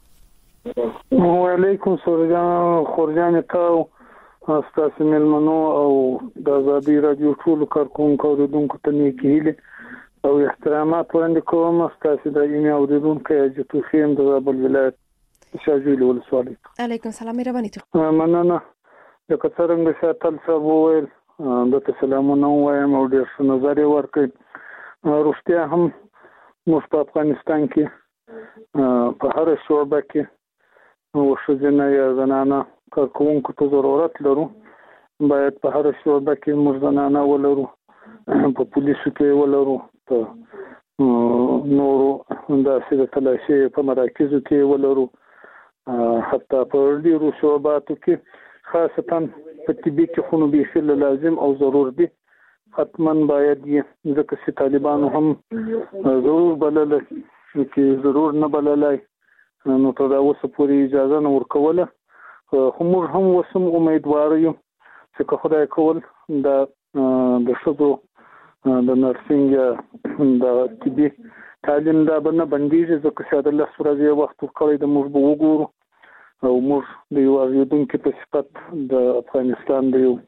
وعلیکم السلام. خورجان تاسو تاسو ملمنو او د آزادي رادیو ټول کارکونکو اوریدونکو ته نیکی هیله او احترامات وړاندې کوم. تاسو د ایمه اوریدونکو چې توخیم د زابل ولایت شاجوی ولسوالۍ. علیکم السلام، مهرباني. مننه. د کڅرنګ ساتل صاحب وویل د سلامونه وایم او ډیر څه نظر ورکړي. روغتیا هم موږ په افغانستان کې په هر شعبه کې او شجنه یا زنانه کارکونکو ته ضرورت لرو. باید په هر شعبه کې موږ زنانه ولرو، په پولیسو کې ولرو، په نورو داسې د تلاشي په مراکزو کې ولرو، حتی په ډیرو شعباتو کې خاصتا په طبي کې خونو بيخل لازم او ضرور دي. حتما باید یې ځکه چې طالبانو هم ضرور بلل چې ضرور نه بللای نو ته دا اوس پورې اجازه نه ورکوله. خو موږ هم وسم امیدوار یو چې که خدای کول د شذو د نرسنګ د طبي تعلیم دا نه بندیږي ځکه چې د الله سره وخت ورکړی د موږ به وګورو او موږ د یو اوریدونکو په صفت د افغانستان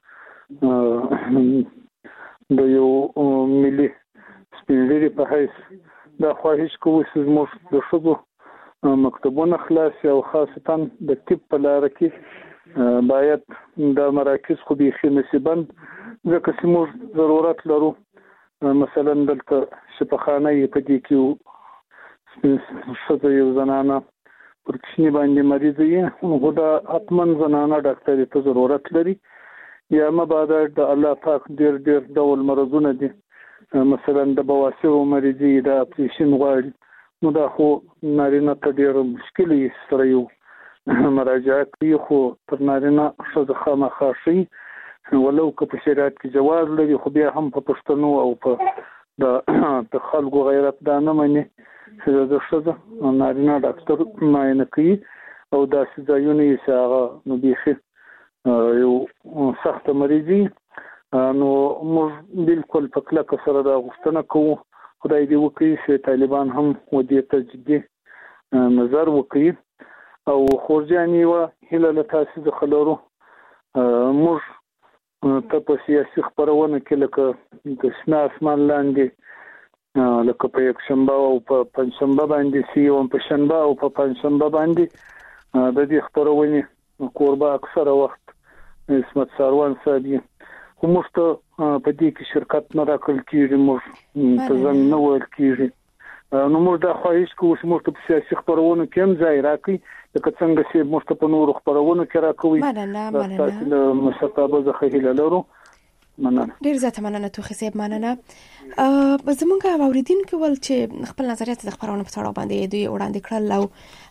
د یو ملي سپیډری په حیث دا خواهش کوو چې موږ د شذو مکتبونه خلاص او خاصتا د طب په لار کې باید د مراکز خو به نسبن ځکه چې موږ ضرورت لرو. مثلا دلته شفاخانه په دې کې شذو یو زنانه پر کښنی باندې مریض یې نو دا اتمن زنانه ډاکټر ته ضرورت لري. یا مبادر د الله پاک ډیر ډول مرزونه دي، مثلا د بواسیر مریضي د اپریشن غواړي نو دا خو نارینه ته ډیر مشکل یې سره یو مراجعه کوي. خو تر نارینه شذو خامخا شي ولو که په شریعت کې جواز لري، خو بیا هم په پښتنو او په د خلکو غیرت دا نه مني چې د شذو نارینه ډاکټر معاینه کوي او داسې ځایونه یې چې هغه نو بیخي یو سخت مریضي. نو موږ بالکل په کلکه سره دا غوښتنه کوو خدای دې وکړي چې طالبان هم ودې ته جدي نظر وکړي. او خورجاني و هله له تاسو د خلورو موږ ته په سیاسي خبرونه کې لکه د شنه اسمان لاندې لکه په یک شنبه او په پنځشنبه باندې سی او په شنبه او په پنځشنبه باندې د دې خبرونه قربا اکثره وخت اسمت ساروان صاحب خو موږ ته په دې کې شرکت نه راکړل کیږي، موږ ته ځم نه ول کیږي. نو موږ دا خواهش کوو چې موږ په سیاسي خبرونه کې هم ځای راکړي لکه څنګه چې موږ په نورو خبرونو کې راکوي. تاسو له مشرتابه څخه هیله لرو. مننه. ډیر زیاته مننه توخی صاحب، مننه. زمونږ اوریدونکو ول چې خپل نظریات د خبرونو په اړه باندې دوی وړاندې کړل او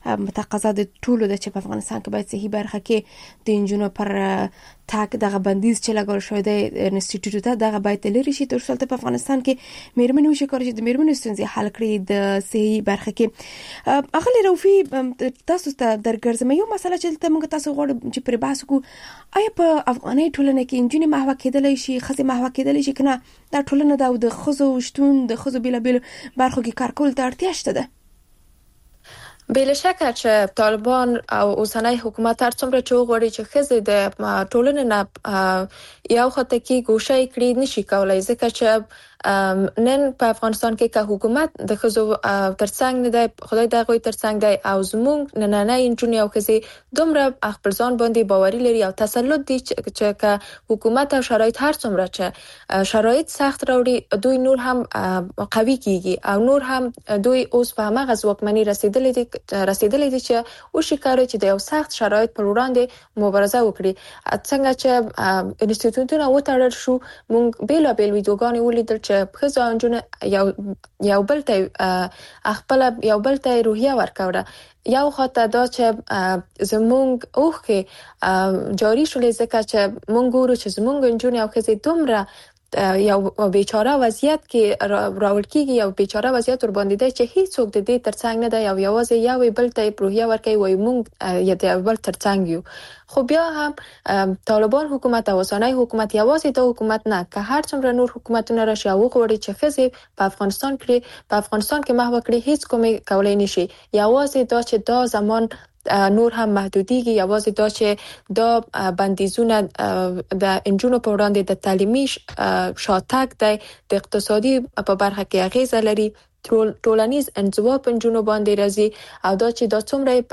متقاضا د ټولو د چې په افغانستان کې باید صحیح برخه کې د انجونو پر تاک دغه بندیز چې لګول شوی دی انسټیټیوټ ته دغه باید لري شي تر څو په افغانستان کې میرمنې وشي کار چې د میرمنې ستونزې حل کړي د صحیح برخه کې. اغلی روفي تاسو ته درګرځم یو مسله چې موږ تاسو غواړو چې پر بحث وکړو آیا په افغاني ټولنه کې انجونې محو کېدلای شي خزي محو کېدلای شي کنه دا ټولنه د خزو شتون د خزو بیل برخو کې کار کول ته اړتیا شته ده؟ بلا شکه چې طالبان او اوسنۍ حکومت هر څومره چې وغواړي چې ښځې د ټولنې نه یو خطه کې ګوشه کړي نشي کولای ځکه چې نن په افغانستان کې که حکومت د ښځو ترڅنګ نه دی خدای د هغوی ترڅنګ دی او زموږ نننۍ نجونې او ښځې دومره خپل ځان باندې باوري لري او تسلط دي چې که حکومت او شرایط هر څومره چې شرایط سخت راوړي دوی نور هم قوي کیږي او نور هم دوی اوس په هغه ځواکمنۍ رسیدلي دي چې او شکاري چې د یو سخت شرایط پر وړاندې مبارزه وکړي. څنګه چې انسټیټیوټونه وټاړل شو موږ بیلابیل ویډیوګانې ولیدل چې ښځو او نجونو یو بل ته روحیه ورکوله. یو خاطر دا چې زمونږ اوخه جاری شولې ځکه چې مونږ ګورو چې زمونږ نجونې او ښځې دومره یو بیچاره وضعیت کې راول کېږي یو بیچاره وضعیت ور باندې دی چې هیڅ څوک د دې ترڅنګ نه دی او یوازې یو بل ته روحیه ورکوي وای مونږ یو بل ترڅنګ یو. خو بیا هم طالبان حکومت او اوسنۍ حکومت یوازې د حکومت نه که هر څومره نور حکومتونه راشي او غواړي چې ښځې په افغانستان کې محو کړي هیڅ کومې کولای نشي. یوازې دا چې دا زمان نور هم محدودیږي یوازې دا چې دا بندیزونه د انجونو په وړاندې د تعلیمي شاتګ دی د اقتصادي په برخه کې اغیزه لري ټولنیز انزوا په انجونو باندې راځي او دا چې دا څومره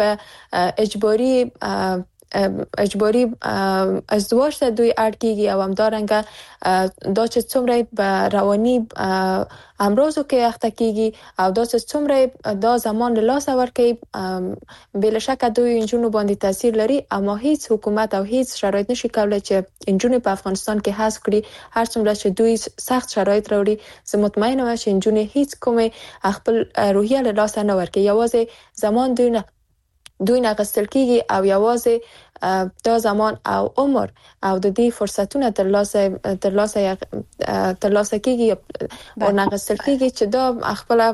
په اجباري ازدواج ته دوی اړ کیږي او همدارنګه دا چې څومره په رواني امراضو کې اخته کیږي او دا چې څومره دا زمان له لاسه ورکوي بلا شک دوی انجونو باندې تاثیر لري اما هیڅ حکومت او هیڅ شرایط نشي کولای چې انجونو په افغانستان کې حذف کړي. هر څومره چې دوی سخت شرایط راوړي زه مطمئنه یم چې انجونو هیڅ کومه خپل روحیه له لاسه نه ورکوي. یوازې زمان دوی نه غستل کیږي او یوازې دا زمان او عمر او د دې فرصتونه ترلاسه کیږي او نه غستل کیږي چې دا خپل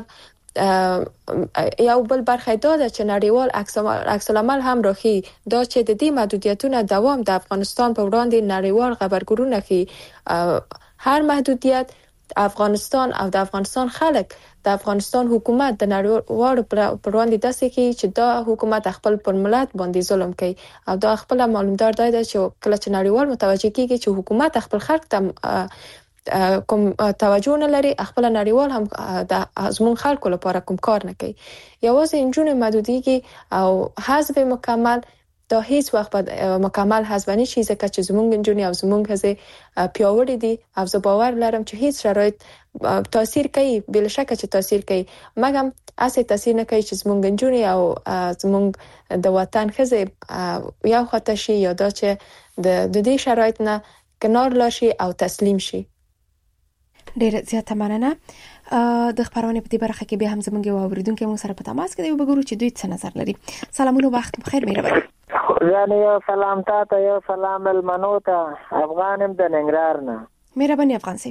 یو بل برخه دا ده چې نړیوال عکس العمل هم راخي دا چې د دې محدودیتونو دوام د افغانستان په وړاندې نړیوال خبرګونونه کوي. هر محدودیت افغانستان او د افغانستان خلک د افغانستان حکومت د نړیوالو پر وړاندې داسې کوي چې دا حکومت خپل پر ملت باندې ظلم کوي او دا خپل معلومدار دی چې کله چې نړیوال متوجه کیږي چې حکومت خپل خلک ته کوم توجه نه لري خپل نړیوال هم د زمون خلکو لپاره کوم کار نه کوي. یوازې انجونې محدودیږي او حذف مکمل دا هیڅ وخت مکمل حذف نشي ځکه چې زمونږ نجونې او زمونږ ښځې پیاوړې دي او زه باور لرم چې هیڅ شرایط تاثیر کوي بل شک چې تاثیر کوي مګم اسې تاثیر نه کوي چې زمونږ نجونې او زمونږ د وطن ښځې یو خطا شي یا دا چې د دې شرایط نه کنار لاشي او تسلیم شي. ډېر زیاته مننه. د خبرونه په دې برخه کې به هم زموږ یو اوریدونکو موږ سره په تماس کې دی وګورو چې دوی څه نظر لري. سلامونه وخت بخیر مهرباني. یعنی یو سلام ته یو سلام المنو ته افغانم د ننګرهار نه. مهرباني افغان سي.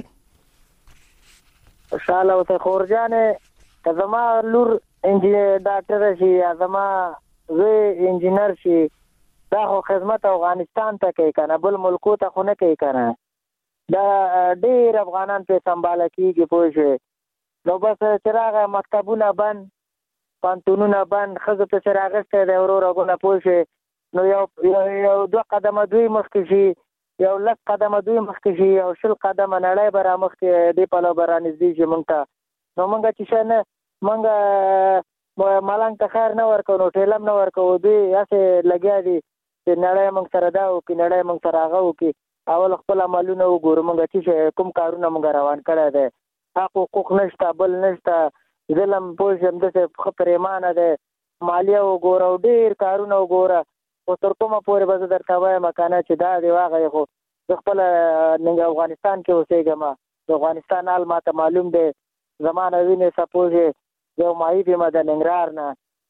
شاله او ته خورجانې کزما لور انجینر ډاکټر شي ازما زه انجینر شي دا خو خدمت افغانستان ته کوي کنه بل ملکو ته خو نه کوي کنه دا ډېر افغانان په سمبال کیږي پوه شي نو بس چراغ مکتبونه بند پانتونونه بند خزه ته چراغ ست دی ورورغونه پوه شي نو یو دوه قدمه دوی مخکې شي یو لږ قدمه دوی مخکې شي او شل قدمه نړۍ به را مخکې دی په لو به رانږدې شي مونږ ته نو مونږ چې شه نه مونږ ملنګ ته خیر نه ورکو نو ټیلم نه ورکو دوی هسې لګیا دي چې نړۍ مونږ سره دا وکړي نړۍ مونږ سره هغه وکړي اول خپل عملونه وګورو مونږ چې کوم کارونه مونږ روان کړی دی حقوق نشته بل نشته ظلم پوه شم داسې ښه پرېمانه دی مالیه وګوره او ډېر کارونه وګوره خو تر کومه پورې به زه درته وایم کنه چې دا دی واغه خو زه خپله افغانستان کې اوسېږم د افغانستان حال ماته معلوم دی زما نه وینې سپوز یو معیب یم د ننګرهار نه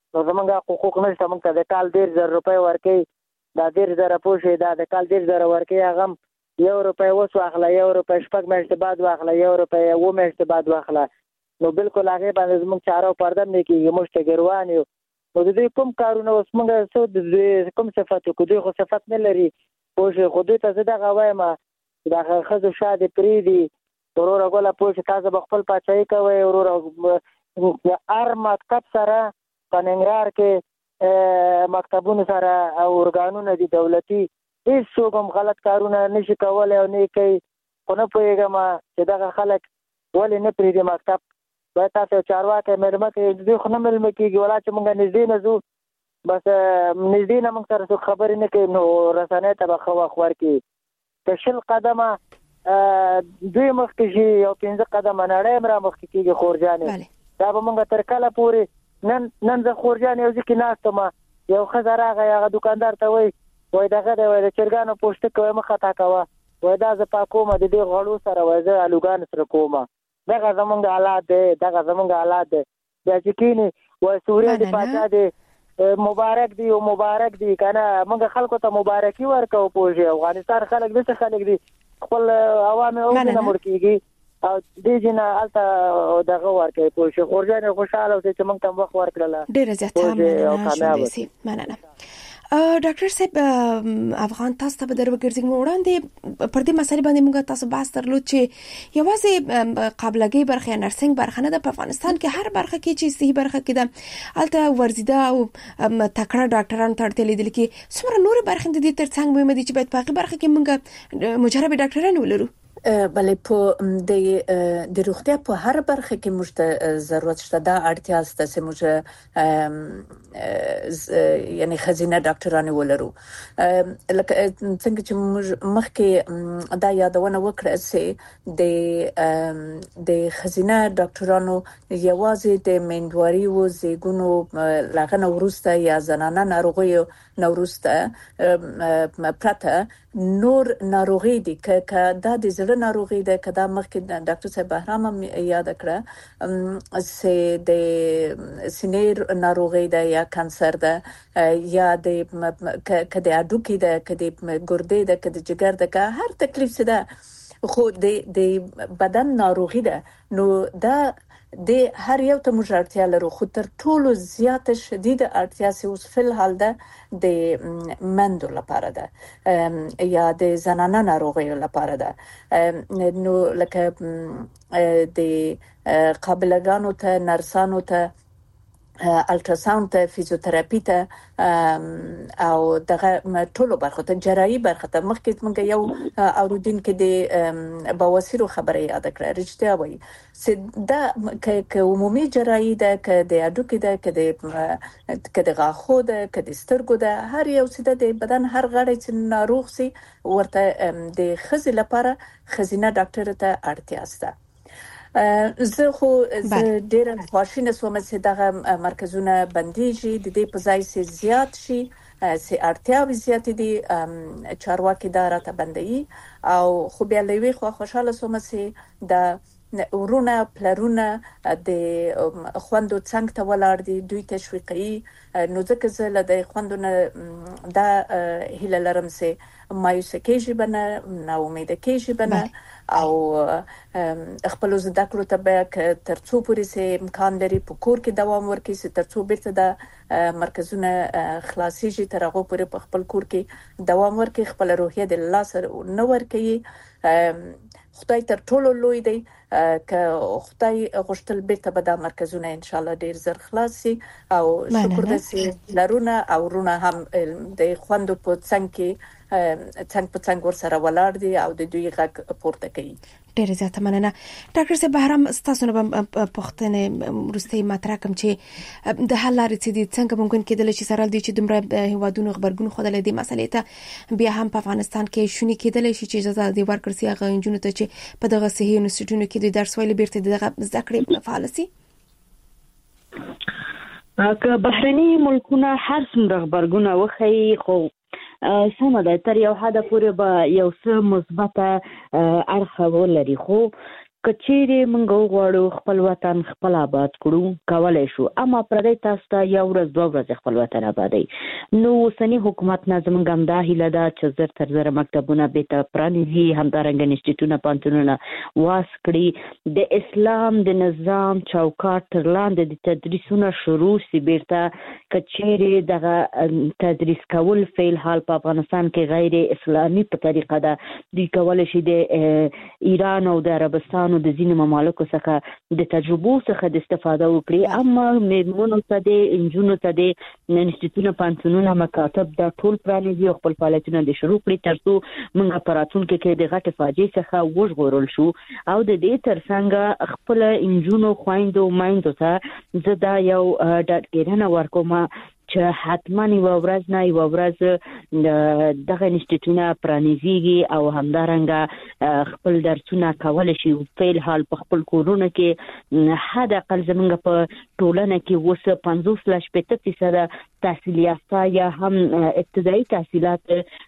نو زمونږ حقوق نشته. موږ ته د کال 10000 روپۍ ورکوي، دا 10000 پوښي دا د کال 10000 ورکوي، هغه ₹1 وس واخله، ₹1 شپږ میاشتې بعد واخله، ₹1 اوه میاشتې بعد واخله. نو بالکل هغه باندې زموږ چاره او پرده نه کیږي. موږ ته ګروان یو. نو د دې کوم کارونه اوس موږ څه د کوم صفات کو دوی خو صفات نه لري. پوښي خو دوی ته زه دغه وایم دا خزو شاده پری دي ورور غولا پوښي تاسو بخپل پاتای کوي ورور ار مکتب سره پننګرار کې مکتبونو سره او ورګانونه دي دولتي هیڅ څوک هم غلط کارونه نشي کولای او نه کوي. خو نه پوهېږم چې دغه خلک ولې نه پرېږدي مکتب. باید تاسو چارواکي مېلمه کې دوی خو نه مېلمه کېږي، ولا چې مونږ نږدې نه ځو بس نږدې نه مونږ سره څوک خبرې نه کوي نو رسنۍ ته به ښه وخت ورکړي. که 20 قدمه دوی مخکې شي یو 15 قدمه نړۍ هم را مخکې کېږي خورجانې. دا به مونږ تر کله پورې نن زه خورجان یو ځای کې ناست وم، یو ښځه راغی هغه دوکاندار ته وایي دغه دی وایي د چرګانو پوستکی وایي مه خطا کوه، وایي دا زه پاکوم د دې غوړو سره وایي زه الوګانو سره کوم. دغه زمونږ حالات دی، دغه زمونږ حالات دی. بیا چې کېني وایي سوریه د پاچا دی مبارک دی او مبارک دی که نه مونږ خلکو ته مبارکي ورکوو. پوه افغانستان خلک داسې خلک دي خپل عوام یې اوس نه مړ کېږي او دې جنه الته دغه ورکوي. پوه شو خورجان خوشاله اوسئ چې موږ ته وخت ورکړله. ډېره زیاته مننه. ډاکټر صاحب افغان تاسو ته به دروګرځي وړاندې پر دې مسلې باندې موږ تاسو بحث درلود چې یوازې قابلګي برخه نرسنګ برخه نه د افغانستان کې هر برخه کې چې صحیح برخه کې ده الته ورزیده او تکړه ډاکټرانو ته اړتیا لیدل کې څومره نور برخه د دې ترڅنګ مهمه دي چې باید په برخه کې موږ مجرب ډاکټران ولرو. بله په د روغتیا په هر برخه کې موږ ته ضرورت شته، دا اړتیا شته چې موږ یعنی خزینه ډاکټرانو ولرو. لکه څنګه چې موږ مخکې دا یادونه وکړه چې د خزینه ډاکټرانو یوازې د مندواري او زیګونو لغنه ورسته یا زنانه ناروغیو نورسته پرته نور ناروغي دي که دا د زړه ناروغي ده که دا مخکې ډاکټر صاحب بهرام هم یاد کړه چې د سینې ناروغي ده یا کانسر ده یا د که د اډوکي ده که د ګردې ده که د جګر ده که هر تکلیف څه ده خو د بدن ناروغي ده نو دا د هر یو ته موږ اړتیا لرو. خو تر ټولو زیاته شدیده اړتیا چې اوس فل حال ده د مندو لپاره ده یا د زنانه ناروغیو لپاره ده. نو لکه د قابلګانو ته نرسانو ته الټراساوند ته فزیوتراپي ته او دغه ټولو برخو ته جراحي برخه ته مخکې موږ یو اوریدونکو د بواسیر خبره یاد کړه رښتیا وایي چې دا که عمومي جراحي ده که د اډوکي ده که د غاښو ده که د سترګو ده هر یو څه د بدن هر غړی چې ناروغ سي ورته د ښځې لپاره خزینه ډاکټر ته اړتیا شته. زه خو ډېر خوشاله شوم چې دغه مرکزونه بنديږي د دې په ځای چې زیات شي چې اړتیاوې زیات دي چارواکي دا راته بندي او خو بیا لوي خو خوشاله شوم چې د ورونه پلرونه د خوندو څنګه ته ولاړ دي دوی تشویقي نو ځکه زه له د خوندونه دا هیله لرم چې مایوس کېږي بنه نا امید کېږي بنه او خپل زده کړو ته به ترڅو پورې سه امکان لري په کور کې دوام ورکړي چې ترڅو بیرته د مرکزونه خلاصيږي تر هغه پورې په خپل کور کې دوام ورکړي خپل روحیه د الله سره نو ورکړي. خدای تر ټولو لوی دی که خدای غوښتل بیرته به د مرکزونه ان شاء الله ډیر زر خلاصي او شکر دې لرونه او رونه هم د خوندو په څنګه په څنګه ور سره ولاړ دي او د دوی غږ پورته کوي. ډېر زیاته مننه ډاکټر صاحب بهرام تاسو نه پوښتنه ورسته مطرح کوم چې د حل لارې څه دي څنګه ممکن کېدل چې سره دي چې دومره هوادونو خبرګون خو د دې مسلې ته بیا هم په افغانستان کې شونې کېدل شي چې اجازه دی ورکړي هغه انجونو ته چې په دغه صحي انسټیټیوټونو کې د درس ویلي بیرته دغه زده کړې فعال شي. که بهرني ملکونه هر څومره خبرګون وخی خو سمه ده تر یو حد پورې به یو څه مثبت اړخ ولري خو کچېره موږ غواړو خپل وطن خپل آباد کړو کولای شو اما پردې تاسو ته یو ورځ دوه ورځې خپل وطن آبادي نو سنی حکومت نظم ګم دا هیله ده چې زر تر زر مکتبونه به پرانیزي همدارنګ انسټیټیوټونه پانتونونه واس کړي د اسلام د نظام چوکاټ تر لاندې د تدریسونه شروع سی بیرته کچېره دغه تدریس کول فعل حال په افغانستان کې غیر اسلامي په طریقه ده د کولای شي د ایران او د عربستان د ځینې ممالکو څخه د تجربو څخه د استفاده وکړي اما میرمنو ته د انجونو ته د انسټیټیوټونو پانتونونه مکاتب د ټول پرانیزي خپل فعالیتونه د شروع کړي ترڅو موږ په راتلونکي کې د غټ فاجعې څخه وژغورل شو او د دې ترڅنګ خپل انجونو خويندو مایندو ته زدا یو ډاډګیرنه ورکوم چې حتما یو ورځ نه یو ورځ دغه انسټیټیوټونه پرانیزيږي او همدارنګه خپل درسونه کول شي په حال په خپل کورونه کې حد اقل زمونږ په ټولنه کې وسه 50% تحصیل یافته یا هم ابتدایي تحصیلات